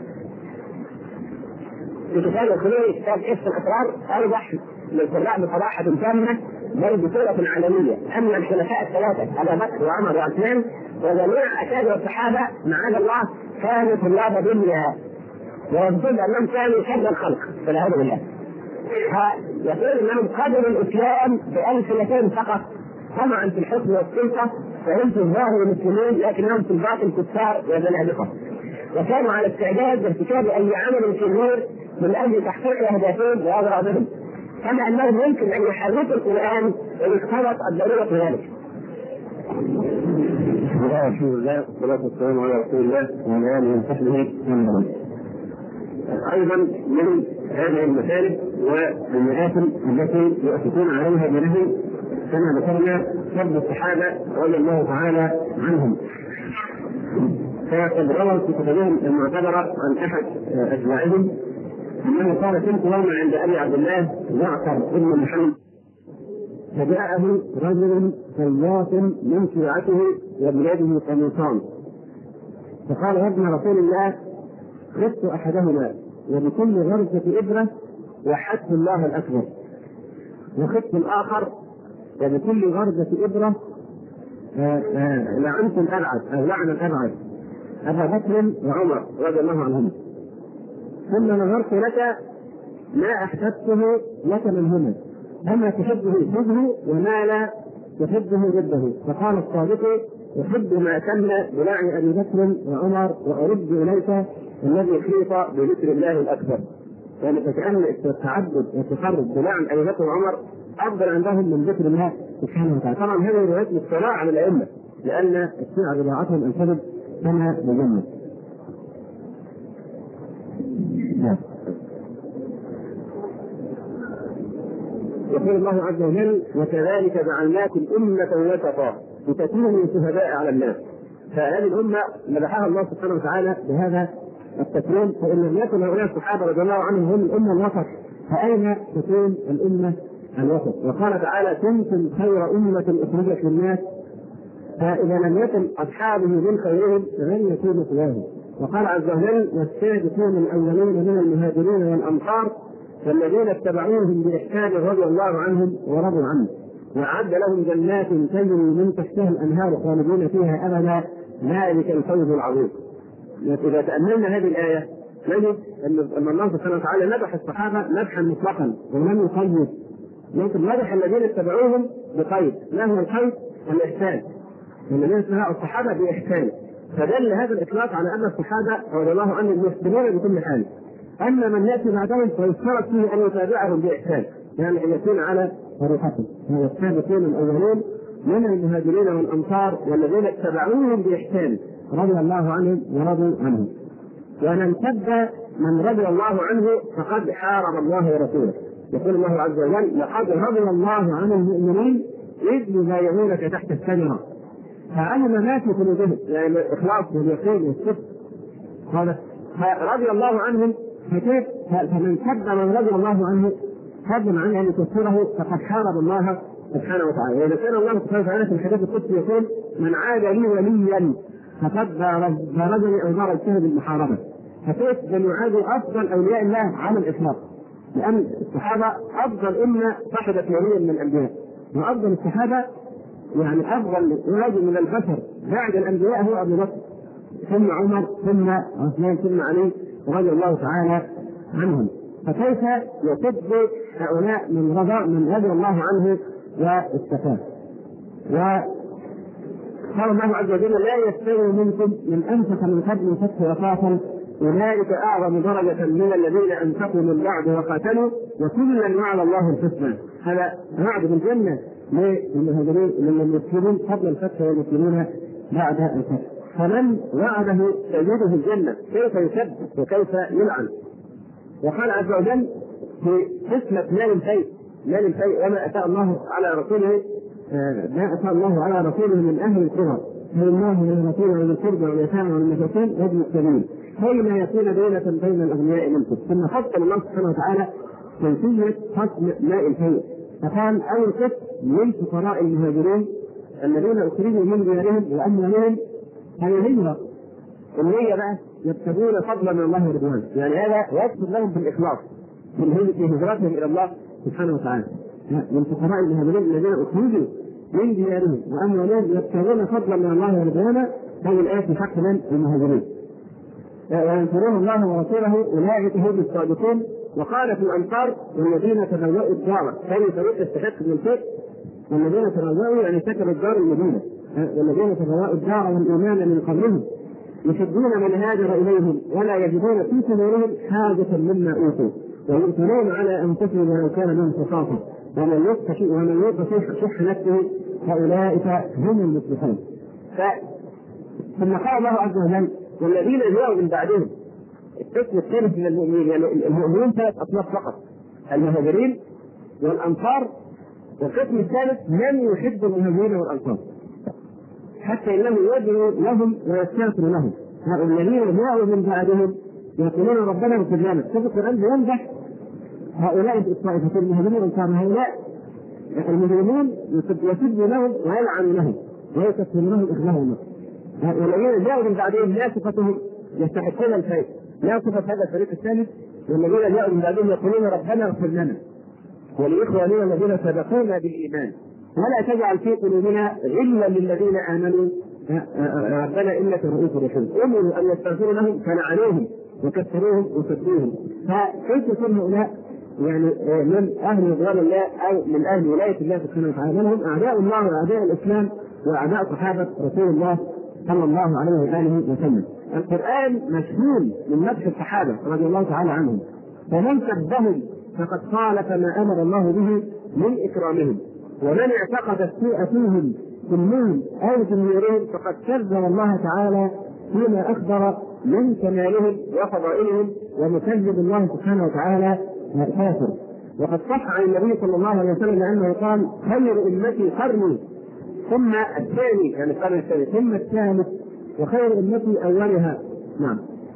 في كتاب الخليل كتاب كشف الأسرار: أوضح للقراء بصراحة تامة بل بصورة علنية أن الخلفاء الثلاثة أبا بكر وعمر وعثمان وجميع أكابر الصحابة معاذ الله كانوا طلاب دنيا، ويقول أنهم كانوا شر الخلق والعياذ بالله. فيقول أنهم قبلوا الإسلام بألسنتين فقط، طمعا في الحكم والسلطة، فهم في الظاهر مسلمين لكنهم في الباطن كفار وزنادقة، وكانوا على استعداد لارتكاب أي عمل شرير من أجل تحقيق أهدافهم وأغراضهم، كما أنهم يمكن أن يحرفوا القرآن إن اقتضت الضرورة في ذلك. الحمد لله والصلاة والسلام على رسول الله وعلى آله وصحبه وسلم. أيضا من هذه المسالك والمآثم التي يؤسسون عليها بنهي كما ذكرنا سب الصحابة رضي الله تعالى عنهم. فقد روى في كتبهم المعتبرة عن أحد أتباعهم أنه قال: كنت يوما عند أبي عبد الله جعفر بن محمد، فجاءه رجل صياط من شيعته وبلده قميصان، فقال: يا ابن رسول الله، خذت أحدهما وبكل غرزة إبرة وحدت الله الأكبر، وخذت الآخر وبكل غرزة إبرة لعنت الأبعد أو لعن الأبعد أبا بكر وعمر رضي الله عنهم، ثم نظرت لك ما أحببته لك منهما، أما تحبه حبه وما لا تحبه ضده. فقال الصادق: أحب ما تم بلعن أبي بكر وعمر وأرد إليك الذي خيط بذكر الله الأكبر. يعني فكأن التعبد والتقرب بلعن أبي بكر وعمر أفضل عندهم من ذكر الله سبحانه وتعالى. طبعا هذه روايات مصطلحة عن الأئمة، لأن الشيعة بضاعتهم الكذب كما بجنة. يقول الله عز وجل: وكذلك جعلناكم أمة وسطا لتكونوا شهداء على الناس. فهذه الأمة مدحها الله سبحانه وتعالى بهذا التكريم، فإن لم يكن هؤلاء الصحابة رضي الله عنهم هم الأمة الوسط، فأين تكون الأمة الوسط؟ وقال تعالى: كنتم خير أمة أخرجت للناس فإذا لم يكن أصحابه من خيرهم فمن يكون سواهم. وقال عز وجل: والسابقون الأولون من المهاجرين والأنصار والذين اتبعوهم بإحسان رضي الله عنهم ورضوا عنه وأعد لهم جنات تجري من تحتها الأنهار خالدين فيها أبدا ذلك الفوز العظيم. إذا تأملنا هذه الآية نجد أن الله سبحانه وتعالى مدح الصحابة مدحا مطلقا ولم يقيد، لكن مدح الذين اتبعوهم بقيد. ما هو القيد؟ الإحسان. الذين اتبعوا الصحابة بإحسان، فدل هذا الإطلاق على أن الصحابة رضي الله عنهم يحسنون بكل حال. أما من يأتي بعدهم فيشترط فيه أن يتابعهم بإحسان، يعني أن يكون على طريقته. هو السابقون الأولون من المهاجرين والأنصار والذين اتبعوهم بإحسان رضي الله عنهم ورضوا عنه. ومن سب من رضي الله عنه فقد حارب الله ورسوله. يقول الله عز وجل: لقد رضي الله عن المؤمنين إذ يبايعونك تحت الشجرة فعلم ما في قلوبهم، يعني الإخلاص واليقين والصدق. هذا رضي الله عنهم. فكيف فمن سب من رضي الله عنه فضلا عن أن يكفره فقد حارب الله سبحانه وتعالى. وإذا كان الله سبحانه وتعالى في الحديث القدسي يقول: من عاد لي وليا فقد بارزني أو بارزته بالمحاربة. فكيف بأن يعادوا أفضل أولياء الله على الإطلاق؟ لأن الصحابة أفضل أمة صحبت وليا من الأنبياء، وأفضل الصحابة يعني أفضل رجل من البشر بعد الأنبياء هو أبو بكر ثم عمر ثم عثمان ثم علي رضي الله تعالى عنهم. فكيف يسب هؤلاء من رضى من رضي الله عنه واستفاد؟ وقال الله عز وجل: لا يستوي منكم من أنفق من قبل فتح وقاتل أولئك أعظم درجة من الذين أنفقوا من بعد وقاتلوا وكلا وعد الله الحسنى. هذا وعد بالجنة للمهاجرين للمسلمين قبل الفتح والمسلمين بعد الفتح. فمن وعده سيده الجنة كيف يسب وكيف يلعن؟ وقال عز وجل في قسمة مال الفيء مال الفيء وما أتى الله على رسوله ما أتى الله على رسوله من أهل القرى فالله من رسوله من القربى واليتامى والمساكين وابن السبيل كي لا يكون دولة بين الأغنياء منكم. ثم فصل الله سبحانه وتعالى كيفية قسم ماء الفيء فقال: أول قسم للفقراء المهاجرين الذين أخرجوا من ديارهم وأموالهم هي هجرة. النية بقى يبتغون فضلا من الله ورضوانه، يعني هذا يكتب لهم بالإخلاص في هجرتهم إلى الله سبحانه وتعالى. للفقراء المهاجرين الذين أخرجوا من ديارهم وأموالهم يبتغون فضلا من الله ورضوانه، هذه الآية في حق من المهاجرين. وينصرون الله ورسوله أولئك هم الصادقون. وقال في الأنصار: والذين تبوأوا الدار، هذه طريقة استحق من الفقه. والذين تبوأوا يعني سكنوا الدار المدينة، والذين تبوأوا الدار والإيمان من قبلهم يحبون من هاجر إليهم ولا يجدون في صدورهم حاجة مما أوتوا ويؤثرون على أنفسهم ولو كان لهم خصاصة ومن يوق ومن يوق شح نفسه فأولئك هم المفلحون. ثم قال الله عز وجل: والذين جاءوا من بعدهم. القسم الثالث من المؤمنين، يعني المؤمنين ثلاث أصناف فقط: المهاجرين والأنصار، والقسم الثالث من يحب المهاجرين والأنصار حتى إنه يدعو لهم ويستغفر لهم. الذين جاءوا من بعدهم يقولون ربنا اغفر لنا. شوف القرآن يمدح هؤلاء الطائفتين المهاجرين والأنصار. هؤلاء المجرمون يسب لهم ويلعن لهم ويكفر لهم إخلاهم. والذين جاءوا من بعدهم لا صفتهم يستحقون الخير، لا صفة هذا الفريق الثالث. والذين جاءوا من بعدهم يقولون ربنا اغفر لنا ولإخواننا الذين سبقونا بالإيمان ولا تجعل في قلوبنا غلا للذين آمنوا ربنا إنك رؤوف رحيم. أمروا أن يستغفروا لهم فلعنوهم وكفروهم وسبوهم. فكيف يكون هؤلاء يعني من أهل رضوان الله أو من أهل ولاية الله سبحانه وتعالى؟ هم أعداء الله وأعداء الإسلام وأعداء صحابة رسول الله صلى الله عليه وآله وسلم. القرآن مشمول من مدح الصحابة رضي الله تعالى عنهم، ومن سبهم فقد خالف ما أمر الله به من إكرامهم، ومن اعتقد السوء فيهم كلهم أو جمهورهم فقد كذب الله تعالى فيما أخبر من كمالهم وفضائلهم ومكذب الله سبحانه وتعالى كافر. وقد صح عن النبي صلى الله عليه وسلم أنه قال: خير أمتي قرني ثم الثاني، يعني القرن الثاني ثم الثالث، وخير أمتي أولها. نعم.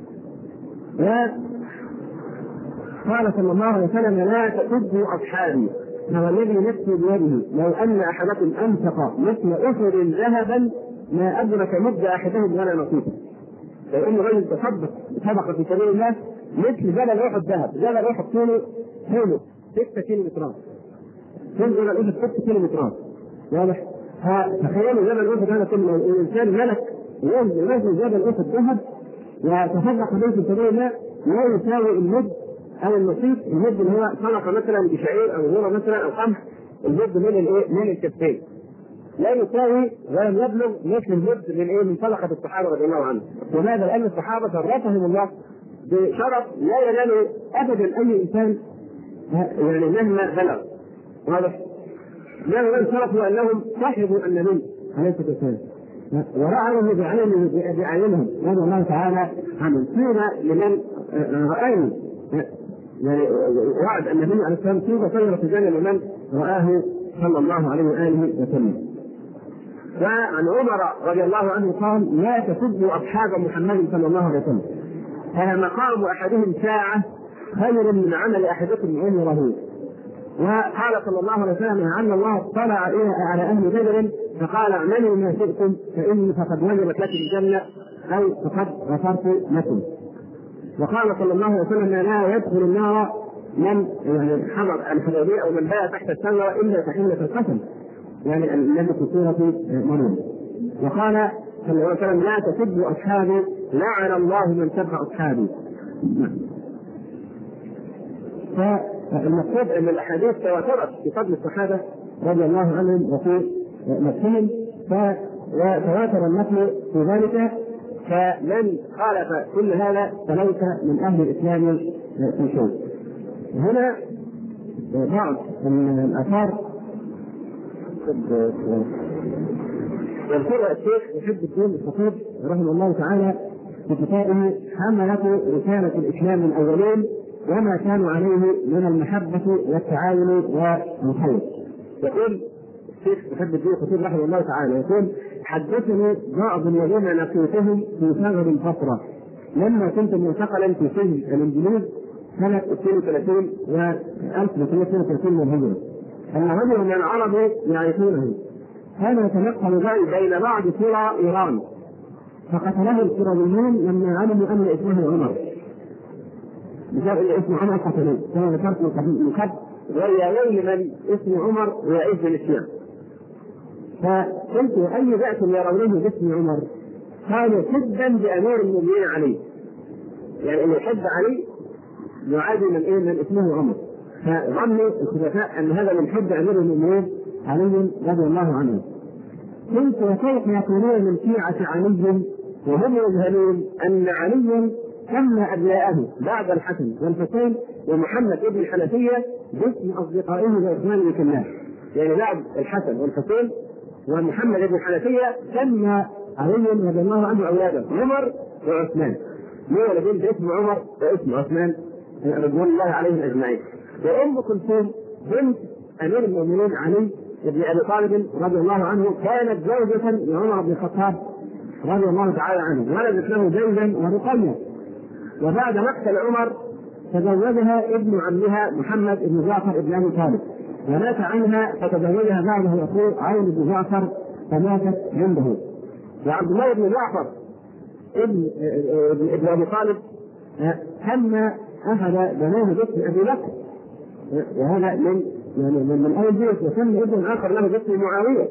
وقال صلى الله عليه وسلم: لا تسبوا أصحابي فوالذي نفسي بيده لو أن أحدكم أنفق مثل أحد ذهبا ما أدرك مد أحدهم ولا نصيبه. لأن رجل تصدق صدقة في سبيل الله مثل جبل أحد ذهب، جبل أحد طوله طوله ستة كيلو مترات. طول جبل أحد ستة كيلو مترات. واضح؟ فتخيلوا جبل أحد هذا كله الإنسان ملك يوزن جبل أحد ذهب وتصدق به في سبيل الله لا يساوي المد أو النصيب. المد اللي هو صدقة مثلا بشعير أو ذرة مثلا أو قمح، المد من الإيه؟ من الكفين. لا يساوي ولم يبلغ مثل المد من ايه؟ من صدقه الصحابه رضي الله عنهم. وماذا؟ لان الصحابه شرفهم الله بشرف لا ينال ابدا اي انسان يعني مهما بلغ. واضح؟ لا ينال شرفه انهم صاحبوا النبي عليه الصلاه والسلام ورأوا بعينهم باعينهم رضي الله تعالى عنهم. قيل لمن رآه يعني وعد النبي عليه الصلاه والسلام طيب شجره الجنه لمن رآه صلى الله عليه واله وسلم. وعن عمر رضي الله عنه قال: لا تسبوا اصحاب محمد صلى الله عليه وسلم فمقام احدهم ساعه خير من عمل احدكم عمره. وقال صلى الله عليه وسلم: ان الله اطلع على اهل بدر فقال: اعملوا ما شئتم فاني فقد وجبت لكم الجنه او فقد غفرت لكم. وقال صلى الله عليه وسلم: لا يدخل النار من يعني حضر الحديبيه او من باع تحت الشجره الا تحله القسم، يعني الذي في سورة مريم. وقال صلى الله عليه وسلم: لا تسبوا أصحابي لعن الله من سب أصحابي. فالمقصود أن الأحاديث تواترت في فضل الصحابة رضي الله عنهم وفي نفسهم، فتواتر النقل في ذلك، فمن خالف كل هذا فليس من أهل الإسلام في شيء. هنا بعض الآثار يذكر الشيخ محب الدين الخطيب رحمه الله تعالى في كتابه حملة رسالة الإسلام الأولين وما كانوا عليه من المحبة والتعاون والخير. يقول الشيخ محب الدين الخطيب رحمه الله تعالى يقول: حدثني بعض الذين لقيتهم في ثغر الفترة لما كنت معتقلا في سجن الإنجليز سنة اثنين وثلاثين و ألف وثلاثمائة واثنين وثلاثين من الهجرة، أن رجل من العرب يعرفونه كان يتنقل بين بعض قرى إيران فقتله القرظيون لما علموا أن اسمه عمر. بسبب أن اسمه عمر قتلوه كما ذكرت من قبل، ويا ويل من اسم عمر ويعز الإسلام. فقلت: أي بأس يرونه باسم عمر؟ قالوا: حبا بأمير المؤمنين علي، يعني أن يحب علي يعادي من إيه؟ من اسمه عمر. فظنوا الخلفاء ان هذا من حب امير المؤمنين علي رضي الله عنه. قلت: وكيف يقولون من شيعة علي وهم يجهلون ان علي سمى ابناءه بعد الحسن والحسين ومحمد ابن الحنفية باسم اصدقائه واخوانه في الله، يعني بعد الحسن والحسين ومحمد ابن الحنفية سمى علي رضي الله عنه اولاده عمر وعثمان، مو الذين باسم عمر واسم عثمان رضوان الله عليهم اجمعين. وأم كلثوم بنت أمير المؤمنين علي بن أبي طالب رضي الله عنه كانت زوجة لعمر بن الخطاب رضي الله تعالى عنه، ولدت له زوجا ورقية. وبعد مقتل عمر تزوجها ابن عمها محمد بن جعفر بن أبي طالب، ومات عنها فتزوجها بعده أخوه علي بن جعفر فماتت عنده. وعبد الله بن جعفر ابن ابن أبي طالب هم أخذ بناه باسم أبي بكر، وهذا من يعني من أول بيت، وسمى ابن آخر له باسم معاوية.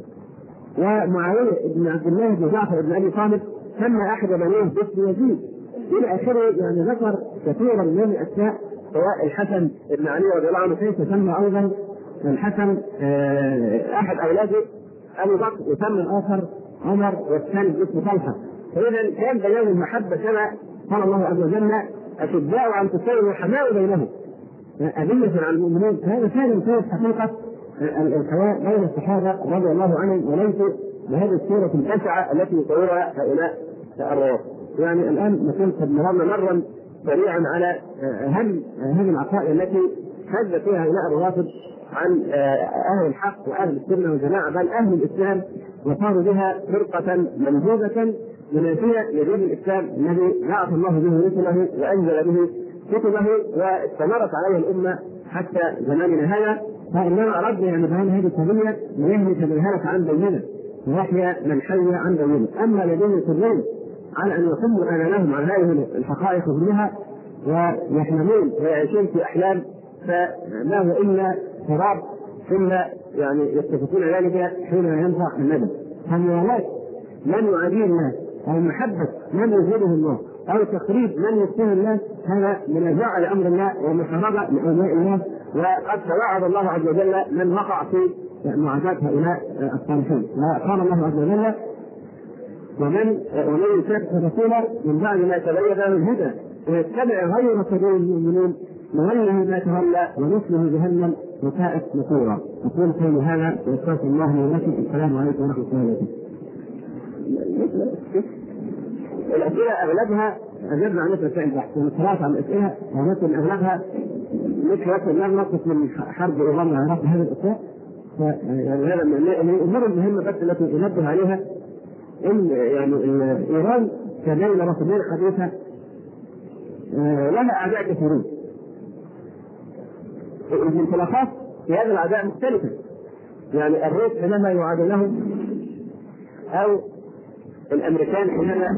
ومعاوية ابن عبد الله بن جعفر بن أبي طالب سمى أحد بنيه باسم يزيد إلى آخره. يعني ذكر كثيرا من الأسماء، سواء الحسن بن علي رضي الله عنه كيف سمى أيضا الحسن أحد أولاده أبو بكر وسمى الآخر عمر والثاني باسم طلحة. فإذا كان بيان المحبة كما قال الله عز وجل: أشداء عن تساوي وحماء بينهم أذلة على المؤمنين. هذا كان في حقيقة الحياة بين الصحابة رضي الله عنهم، وليس بهذه الصورة البشعة التي يصورها هؤلاء الروافض. يعني الآن نكون قد مررنا مرا سريعا على أهم هذه العقائد التي حدث فيها هؤلاء الروافض عن أهل الحق وأهل السنة والجماعة، بل أهل الإسلام، وصاروا بها فرقة منبوذة منافية لدين الإسلام الذي بعث الله به رسله وأنزل به كتبه واستمرت عليه الأمة حتى زماننا هذا. فإنما أردنا يعني بيان هذه القضية ليهلك بالهلك عن بيننا، ويحيى من حي عن بينه. اما الذين يصرون على ان يصموا اذانهم عن هذه الحقائق كلها ويحلمون ويعيشون في احلام فما هو الا تراب، ثم يعني يتفقون ذلك حين ينفع الندم. فموالاة من يعاديه الله او محبه من يزيده الله او تقريب من يتهم الله هذا منازعه لامر الله ومحاربه لاولياء الله، وقد توعد الله عز وجل من وقع في معاداه هؤلاء الصالحين. وقال الله عز وجل: ومن ومن يشاقق رسوله من بعد ما تبين له الهدى ويتبع غير سبيل المؤمنين نوله ما تولى ونصله جهنم وساءت مصيرا. اقول قولي هذا واستغفر الله لي ولكم. السلام عليكم ورحمه الله وبركاته. الاسئله اغلبها اجبنا عن مثل الفعل بحث والثلاثه عن الاسئله ولكن اغلبها مثل هذا نقص من حرب ايران العراق هذه الاسئله. يعني هذا من الامور المهمه بس التي انبه عليها ان يعني ايران كدوله رسميه حديثه لها اعداء كثيرين. الانطلاقات في هذا الاعداء مختلفه، يعني الروس حينما يعادونهم او الامريكان حينما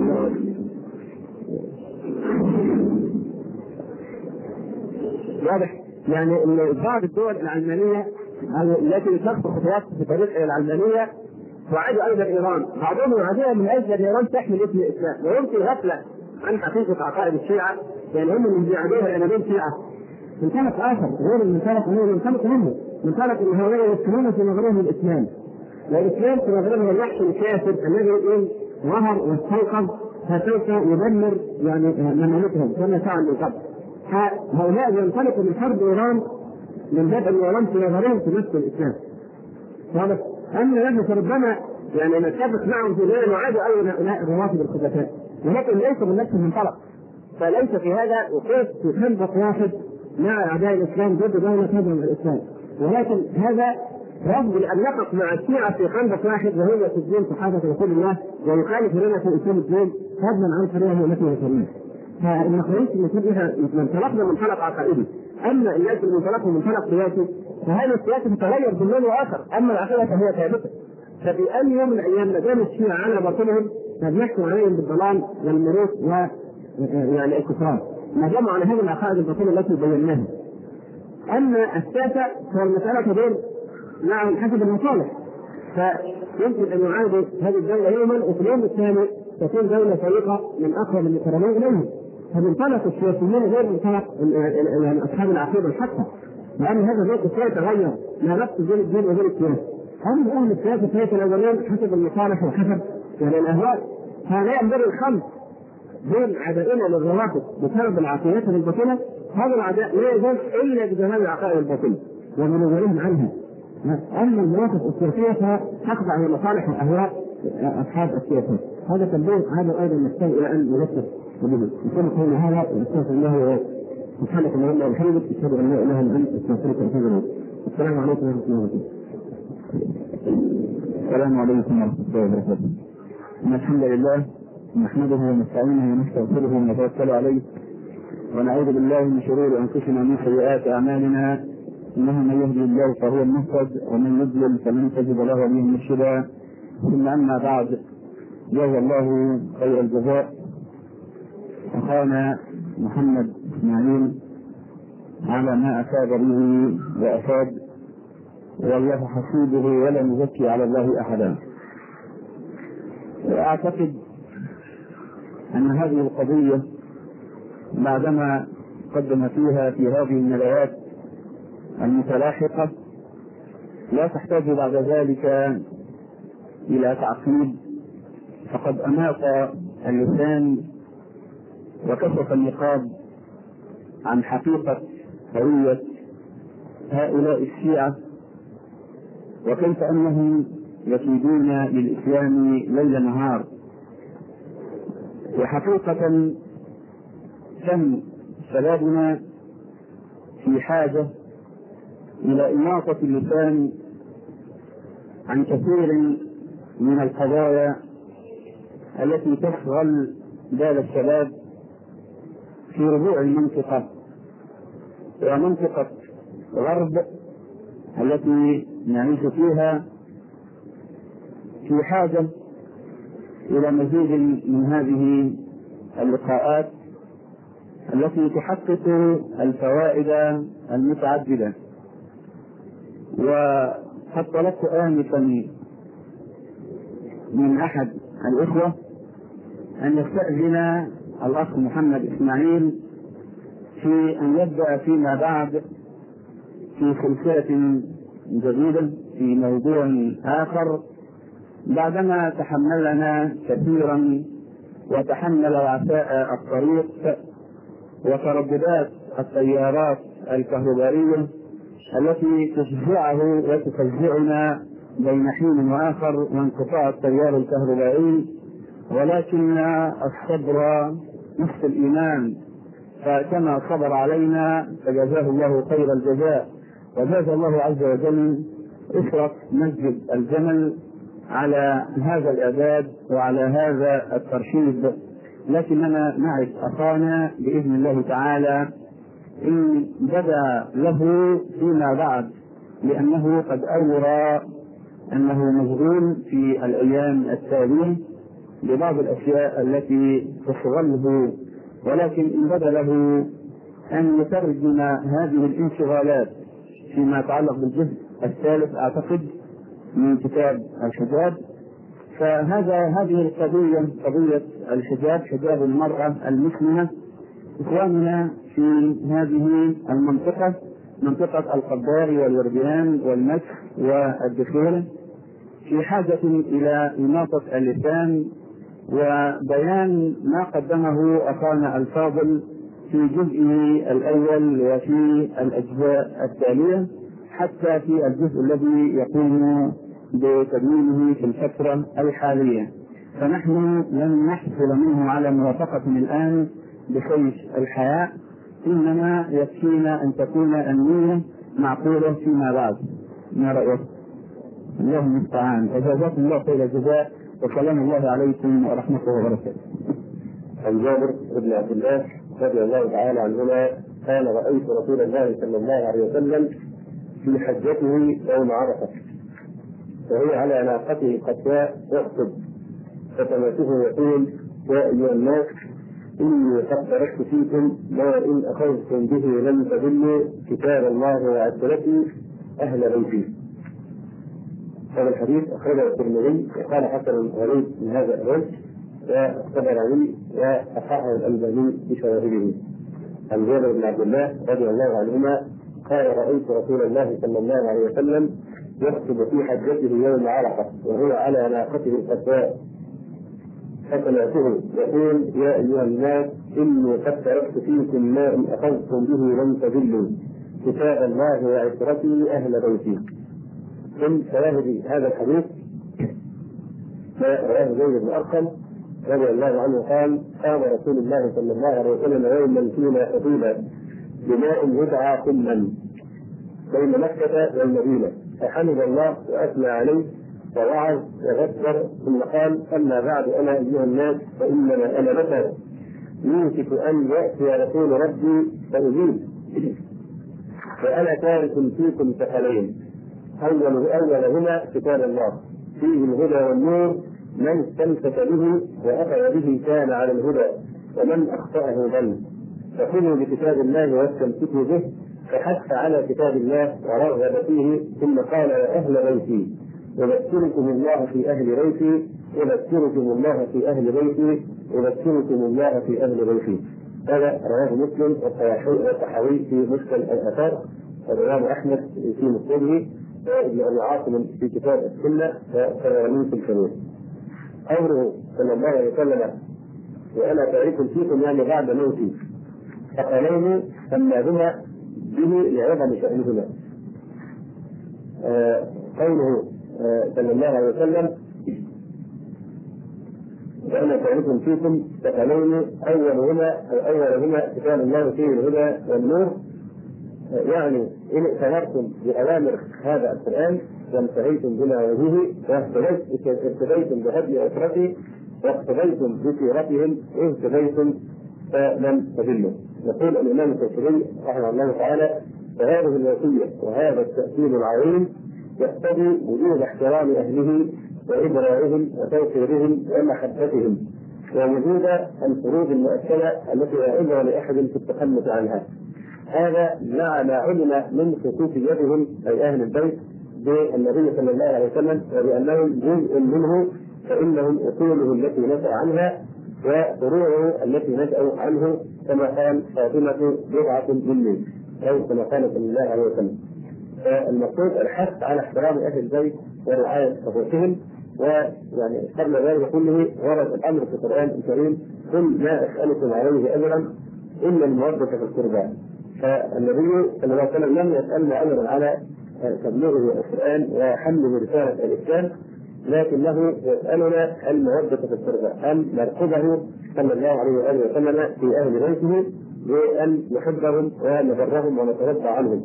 واضح يعني بعض الدول العلمانيه التي تخطو خطوات في طريق العلمانيه تعاد ايضا ايران، بعضهم يعاديها من اجل ان ايران تحمل اسم الاسلام ويمكن غفله عن حقيقه عقائد الشيعه، يعني هم اللي بيعادوها لان دول شيعه. منطلق اخر غير المنطلق هو منطلق منه، منطلق ان هؤلاء يسكنون في نظرهم الاسلام، والاسلام في نظرهم الوحش الكافر الذي يقول ظهر واستيقظ فسوف يدمر يعني مملكتهم كما فعل من قبل. هؤلاء ينطلقوا من حرب ايران من باب ان ايران في نظرهم تمثل الاسلام. واضح؟ اما نحن فربما يعني نتفق معهم في ذلك وعاد ايضا هؤلاء الروافض الخبثاء، ولكن ليس من نفس المنطلق. فليس في هذا وقوف في خندق واحد مع اعداء الاسلام ضد دوله تدعم الاسلام، ولكن هذا رفض ان نقف مع الشيعه في خندق واحد وهو تسجيل صحابه رسول الله ويخالف لنا في اصول الدين فضلا عن طريقه التي يسمونها. فالنقلين المفروض اذا انطلقنا منطلق عقائدي، اما الناس اللي انطلقوا منطلق سياسي فهذا السياسي تتغير باللون واخر، اما العقيده فهي ثابته. ففي اي يوم من الايام ما دام الشيعه على باطلهم فبنحكم عليهم بالضلال والمروق و يعني الكفران ما داموا على هذه العقائد الباطله التي بيناها. اما الساسه فالمساله تدور معهم حسب المصالح، فيمكن ان يعادوا هذه الدوله يوما وفي اليوم الثاني تكون دوله فريقه من اقرب المقربين اليه. فمنطلق السياسيين غير منطلق يعني اصحاب العقيده الحقه، لان هذا ذوق السياسه يتغير ما نفس بين الدين وبين السياسه. هم اهل السياسه سيتناولون حسب المصالح وحسب يعني الاهواء، فلا ينبغي الخلط بين عدائنا للروافض بسبب العقيدات الباطله. هذا العداء لا يزال الا بجهاد العقائد الباطله ومنزلهم عنها. اما المواقف السياسيه فتخضع لمصالح واهواء اصحاب السياسه. هذا تنبيه هذا ايضا يحتاج الى ان نذكر به. يكون قول هذا واستغفر الله سبحانك اللهم وبحمدك اشهد ان لا اله الا انت استغفرك واتوب اليك. السلام عليكم ورحمه الله وبركاته. السلام عليكم ورحمه الله وبركاته. ان الحمد لله نحمده ونستعينه ونستغفره ونتوكل عليه ونعوذ بالله من شرور انفسنا ومن سيئات اعمالنا، انه من يهدي الله فهو المهتد ومن يضلل فلن تجد له وليا مرشدا. ثم اما بعد، جزا الله خير الجزاء اخانا محمد اسماعيل على ما افاد به وافاد، والله حسيبه ولا نزكي على الله احدا. واعتقد ان هذه القضيه بعدما قدم فيها في هذه الندوات المتلاحقه لا تحتاج بعد ذلك الى تعقيب، فقد اناط اللسان وكشف النقاب عن حقيقه هويه هؤلاء الشيعه وكيف انهم يكيدون للاسلام ليل نهار. وحقيقه كم شبابنا في حاجه الى اناطه اللسان عن كثير من القضايا التي تشغل بال الشباب في ربوع المنطقه ومنطقه الغرب التي نعيش فيها، في حاجة إلى مزيد من هذه اللقاءات التي تحقق الفوائد المتعددة. وقد طلبت آنفا من أحد الإخوة أن يستأذن الأخ محمد إسماعيل في أن يبدأ فيما بعد في سلسلة جديدة في موضوع آخر، بعدما تحملنا كثيرا وتحمل وعثاء الطريق وترددات التيارات الكهربائية التي تفزعه وتفزعنا بين حين وآخر وانقطاع التيار الكهربائي، ولكن الصبر نصف الإيمان، فكما صبر علينا فجزاه الله خير الجزاء، وجاز الله عز وجل أسرة مسجد الجمل على هذا الإعداد وعلى هذا الترشيد. لكننا نعد أخانا بإذن الله تعالى إن بدا له فيما بعد، لأنه قد أورى أنه مشغول في الأيام التالية ببعض الأشياء التي تشغله، ولكن إن بدا له أن يترجم هذه الانشغالات فيما يتعلق بالجزء الثالث أعتقد من كتاب الحجاب، فهذا هذه القضية قضية الحجاب، حجاب المرأة المسلمة. إخواننا في هذه المنطقة، منطقة القباري والورديان والمسح والدخول، في حاجة إلى إناقة اللسان وبيان ما قدمه أخانا الفاضل في جزئه الأول وفي الأجزاء التالية، حتى في الجزء الذي يقوم بتدوينه في الفترة الحالية. فنحن لن نحصل منه على موافقة الآن بسيف الحياء، إنما يكفينا أن تكون النية معقولة فيما بعد. ما رأيك؟ الله المستعان. وجزاكم الله خير الجزاء، وسلام الله عليكم ورحمته وبركاته. عن جابر بن عبد الله رضي الله تعالى عنهما قال: رأيت رسول الله صلى الله عليه وسلم في حجته يوم عرفة وهي على ناقته قسواء يخطب، فسمعته يقول: يا أيها الناس، إني قد تركت فيكم ما إن أخذتم به لم تضلوا، كتاب الله وعترتي أهل بيتي. هذا الحديث أخرجه الترمذي وقال حسن غريب من هذا الوجه، والطبراني وصححه الألباني بشواهده. عن جابر بن عبد الله رضي الله عنهما قال: رأيت رسول الله صلى الله عليه وسلم يخطب في حجته يوم عرفة وهو على ناقته القسواء، فسمعته يقول: يا أيها الناس، إني قد تركت فيكم ما إن أخذتم به لم تضلوا، كتاب الله وعترتي أهل بيتي. من شواهد هذا الحديث ما رواه زيد بن أرقم رضي الله عنه قال: قام رسول الله صلى الله عليه وسلم يوما فينا خطيبا بماء يدعى قما بين مكة والمدينة، فحمد الله وأثنى عليه ووعظ وذكر، ثم قال: أما بعد، أنا أيها الناس، فإنما أنا بشر يوشك أن يأتي رسول ربي فأجيب، وأنا تارك فيكم ثقلين، أول أولهما كتاب الله فيه الهدى والنور، من استمسك به وأخذ به كان على الهدى، ومن أخطأه ضل، فخذوا بكتاب الله واستمسكوا به، فحث على كتاب الله ورغب فيه، ثم قال: يا أهل بيتي، أذكركم الله في أهل بيتي، أذكركم الله في أهل بيتي، أذكركم الله في أهل بيتي. هذا رواه مسلم والطحاوي في مشكل الآثار، والإمام أحمد في مسنده، وابن أبي عاصم في كتاب السنة، والطبراني في الكبير. قوله صلى الله عليه وسلم: وأنا تارك فيكم يعني بعد موتي، فقالين سماهما به لعظم شأنهما. آه قوله آه صلى الله عليه وسلم: وأنا تارك فيكم ثقلين، أولهما أولهما كتاب الله فيه الهدى والنور، آه يعني إن ائتمرتم بأوامر هذا القرآن وانتهيتم بنواهيه واهتديتم بهدي أسرتي واقتديتم بسيرتهم اهتديتم فلم تضلوا. يقول الإمام الشافعي رحمه الله تعالى: فهذه الوصية وهذا التأكيد العظيم يقتضي وجوب احترام أهله وإبراءهم وتوقيرهم ومحبتهم، ووجود الفروض المؤكدة التي لا عذر لأحد في التخلف عنها. هذا مع ما علم من خصوصيتهم أي أهل البيت بالنبي صلى الله عليه وسلم، وبأنهم جزء منه، فإنهم أصوله التي نشأ عنها وفروعه التي نشأ عنه، كما قال فاطمة بضعة مني، أو كما قال صلى الله عليه وسلم. فالمقصود الحث على احترام أهل البيت ورعاية حقوقهم. ويعني قبل ذلك كله ورد الأمر في القرآن الكريم: قل ما أسألكم عليه أجرا إلا المودة في القربى. فالنبي صلى الله عليه وسلم لم يسألنا أجرا على تبليغه القرآن وحمله رسالة الإسلام، لكنه يسألنا المودة في القربى، أن نرقبه صلى الله عليه وآله وسلم في أهل بيته بأن نحبهم ونبرهم ونترضى عنهم.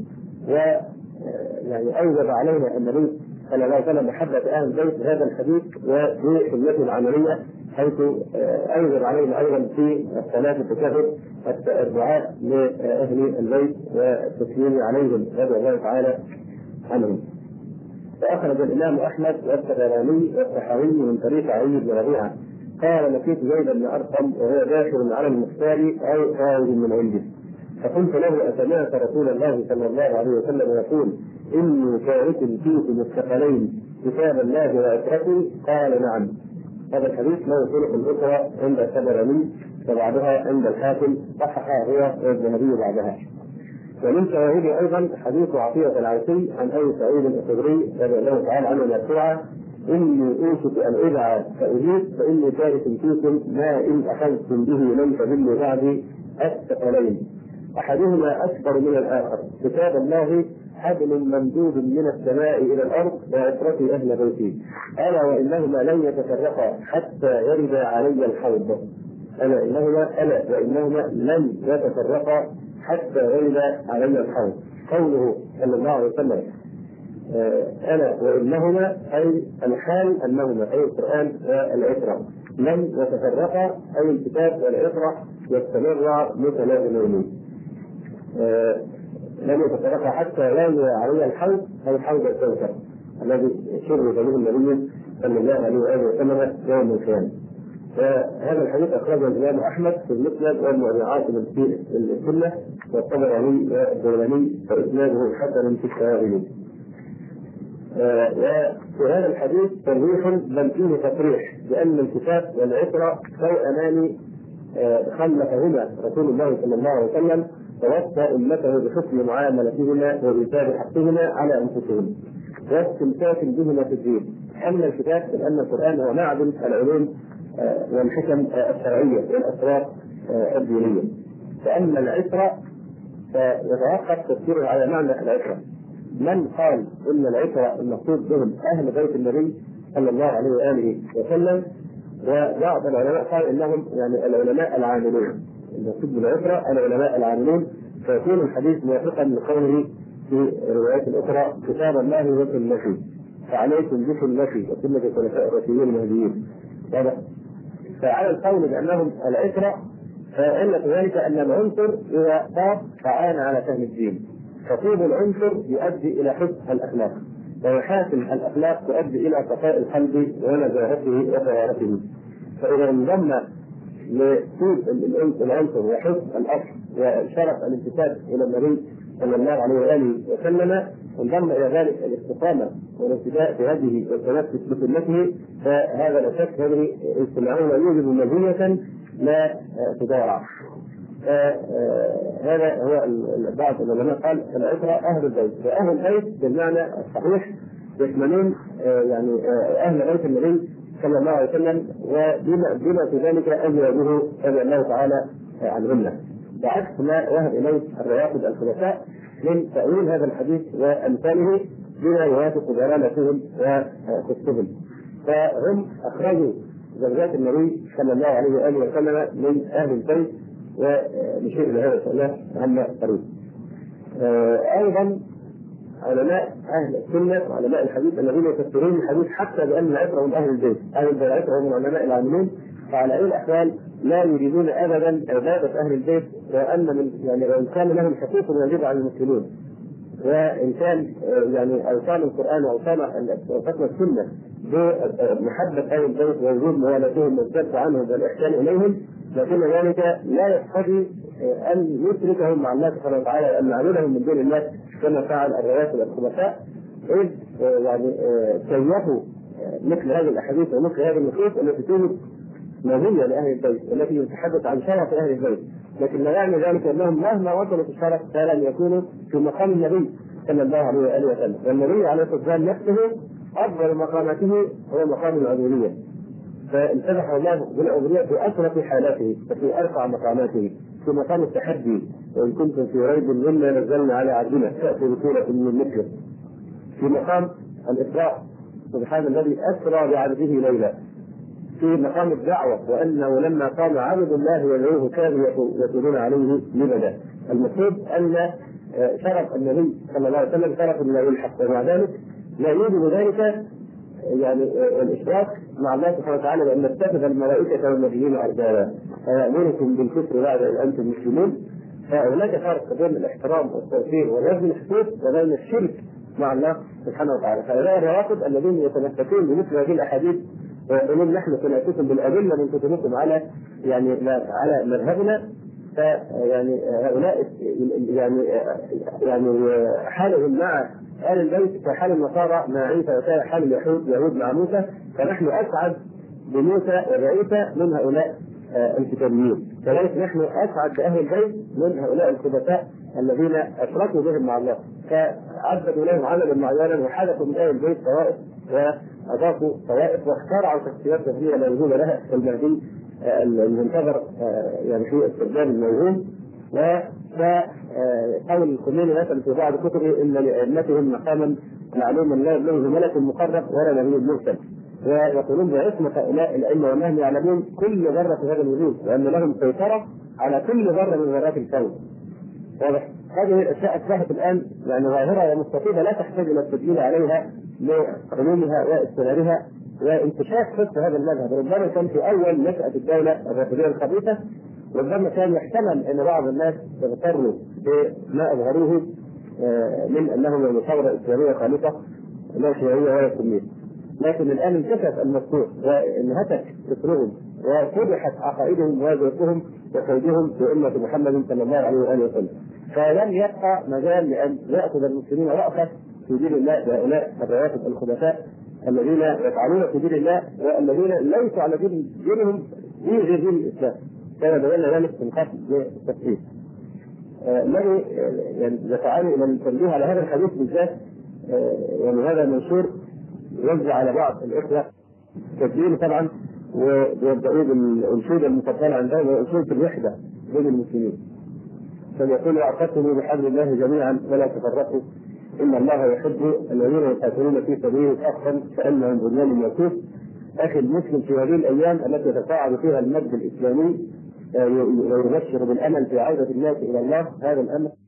ويعني أوجب علينا النبي صلى الله عليه وسلم محبة أهل البيت هذا الحديث وفي خدمته العملية، حيث أوجب علينا أيضا في الصلاة التكافؤ الدعاء لأهل البيت والتسليم عليهم رضي الله تعالى عنهم. فأخرج الإمام أحمد والطبراني والطحاوي من طريق علي بن ربيعة قال: لقيت زيد بن أرقم وهو داخل على المختار أو خارج من عنده، فقلت له: أسمعت رسول الله صلى الله عليه وسلم يقول إني تارك فيكم الثقلين كتاب الله وعترتي؟ قال: نعم. هذا الحديث له طرق أخرى عند الطبراني وبعضها عند الحاكم، صححها هو والذهبي بعدها. ومن شواهده أيضا حديث عطية العوفي عن أبي سعيد الخدري رضي الله تعالى عنه مرفوعا: إني أوشك أن أدعى فأجيب فإني تارك فيكم ما إن أخذتم به لن تضلوا بعدي الثقلين، أحدهما أكبر من الآخر، كتاب الله حبل ممدود من السماء إلى الأرض وعترتي أهل بيتي، ألا وإنهما لن يتفرقا حتى يرد علي الحوض. ألا إنهما ألا وإنهما لن يتفرقا حتى يرد علي الحوض. قوله صلى الله عليه وسلم ألا وإنهما أي الحال أنهما أي القرآن والعترة لن يتفرقا، أي الكتاب والعترة يستمر متلازمين، لم يتفرقا حتى يرد علي الحوض أي حوض الكوثر الذي شرب به النبي صلى الله عليه وآله وسلم يوم القيامة. فهذا الحديث أخرجه الإمام أحمد في المسند وابن عاصم في السنة والطبراني والدولاني وإسناده حسن في الشواهد. وفي هذا الحديث ترجيح بل فيه تصريح بأن الكتاب والعترة توأمان خلفهما رسول الله صلى الله عليه وسلم، ووصى أمته بحسن معاملتهما وإيثار حقهما على أنفسهم واستمساك بهما في الدين. أما الكتاب لأن القرآن هو معدن العلوم والحكم الشرعية والأسرار الدينية، فأما العترة فيتوقف تفسيره على معنى العترة. من قال إن العترة المقصود بهم أهل بيت النبي صلى الله عليه وآله وسلم، وبعض العلماء قال إنهم يعني العلماء العاملون، المقصود بالعترة العلماء العاملون، فيكون الحديث موافقا لقوله في روايات أخرى: كتاب الله وسنته فعليكم بسنتي وسنة الخلفاء الراشدين المهديين. فعلى القول بأنهم العترة فعلة ذلك أن العنصر إذا طاب فعان على فهم الدين، فطيب العنصر يؤدي إلى حسن الأخلاق، ومحاسن الأخلاق تؤدي إلى صفاء القلب ونزاهته وطهارته. فإذا انضم لطيب العنصر وحسن الأصل وشرف الانتساب إلى النبي صلى الله عليه وآله وسلم، انضم إلى ذلك الاستقامة والابتداء بهذه والتمسك بسنته، فهذا لا شك هذه اجتماعية يوجد مزية لا تضارع. هذا هو بعض العلماء قال العترة أهل البيت، فأهل البيت بالمعنى الصحيح يشملون يعني أهل بيت النبي صلى الله عليه وسلم، وبما في ذلك أزواجه رضي الله تعالى عنهن، بعكس ما وهب إليه الروافض الخلفاء من تأويل هذا الحديث وأمثاله بما يوافق ضلالتهم وخصهم. فهم أخرجوا زوجات النبي صلى الله عليه وآله وسلم من أهل البيت، ونشير إلى هذا إن شاء الله عما قريب. أيضا علماء أهل السنة وعلماء الحديث الذين يفسرون الحديث حتى بأن العترة من أهل البيت، أهل العترة من علماء العاملين، فعلى أي الأحوال لا يريدون أبدا عبادة أهل البيت، وأن من يعني لو كان لهم حقوق واجبة على المسلمين وان كان يعني اوصال القران واوصال اوصال السنه بمحبه اهل البيت ووجود موالاتهم والذب عنهم والاحسان اليهم، لكن ذلك لا يقتضي ان يتركهم مع الله سبحانه وتعالى وان نعبدهم من دون الله كما فعل الروافض الخبثاء، اذ يعني كيفوا مثل هذه الاحاديث ومثل هذه النصوص التي توجد نبيه لاهل البيت والتي يتحدث عن شرف اهل البيت، لكن لا يعني ذلك انهم مهما وصلوا في الشرف فلن يكونوا في مقام النبي صلى الله عليه واله وسلم، والنبي عليه الصلاه والسلام نفسه افضل مقاماته هو مقام العبوديه، فامتدح الله بالعبوديه في اشرف حالاته وفي ارفع مقاماته، في مقام التحدي وان كنتم في ريب مما نزلنا على عبدنا فاتوا بسوره من مثله، في مقام الاسراء سبحان الذي اسرى بعبده ليلا، في مقام الدعوه وانه لما قام عبد الله يدعوه كانوا يكونون عليه لبدا. المقصود ان شرف النبي صلى الله عليه وسلم شرف لا يلحق، ومع ذلك لا يوجد ذلك يعني الاشراك مع الله سبحانه وتعالى بان اتخذ الملائكه والنبيين اربابا فيامركم بالكفر بعد ان انتم مسلمون. فهناك فرق بين الاحترام والتوفير ولازم الحقوق وبين الشرك مع الله سبحانه وتعالى. فهؤلاء الروافض الذين يتمسكون بمثل هذه الاحاديث ويقولون نحن سناتكم بالادله من كتبكم على يعني على مذهبنا، فيعني هؤلاء يعني يعني حالهم مع آل البيت كحال النصارى مع عيسى وكان حال اليهود يهود مع موسى، فنحن اسعد بموسى وعيسى من هؤلاء الكتابيين، كذلك نحن اسعد باهل البيت من هؤلاء الخبثاء الذين اشركوا بهم مع الله، فعبدوا لهم عملا معينا وحدثوا من اهل البيت طوائف واضافوا طوائف واخترعوا شخصيات كثيره لا وجود لها كالمهدي المنتظر يعني في استخدام الموهوم. وقول الخميني مثلا في بعض كتبه ان لائمتهم مقاما معلوما لا يبلغه ملك مقرب ولا نبي مرسل، ويقولون بعصمه هؤلاء الائمه وانهم يعلمون كل ذره في هذا الوجود وان لهم سيطره على كل ذره من ذرات الكون. واضح؟ هذه الاشياء اصبحت الان يعني ظاهره ومستفيده لا تحتاج الى التدليل عليها لعلومها واستمرارها وانتشاف فقه هذا المذهب. ربما كان في اول نشاه الدوله الرافضيه الخبيثه، ربما كان يحتمل ان بعض الناس يغتروا بما اظهروه من انهم ثوره اسلاميه خالصه لا شيوعيه ولا سنيه، لكن الان انكشف المفتوح وانهتك فكرهم وفضحت عقائدهم وزيقهم وكيدهم في امه محمد صلى الله عليه واله وسلم، فلم يبقى مجال لان ياخذ المسلمين رأفه في دين الله بهؤلاء الروافض الخبثاء الذين يفعلون في دين الله والذين ليسوا على دين دينهم دين غير دين الاسلام، كان بينا ذلك من قبل بالتفصيل. الذي يعني دفعني الى التنبيه على هذا الحديث بالذات، يعني هذا منشور يوزع على بعض الاخوه تسجيل طبعا ويبدأوا بالانشوده المفضله عندهم وانشوده الوحده بين المسلمين، فيقول واعتصموا بحبل الله جميعا ولا تفرقوا ان الله يحب الذين يقاتلون في سبيله صفا كانهم بنيان مرصوص. اخي المسلم في هذه الايام التي يتصاعد فيها المجد الاسلامي ويبشر بالامل في عوده الناس الى الله، هذا الامل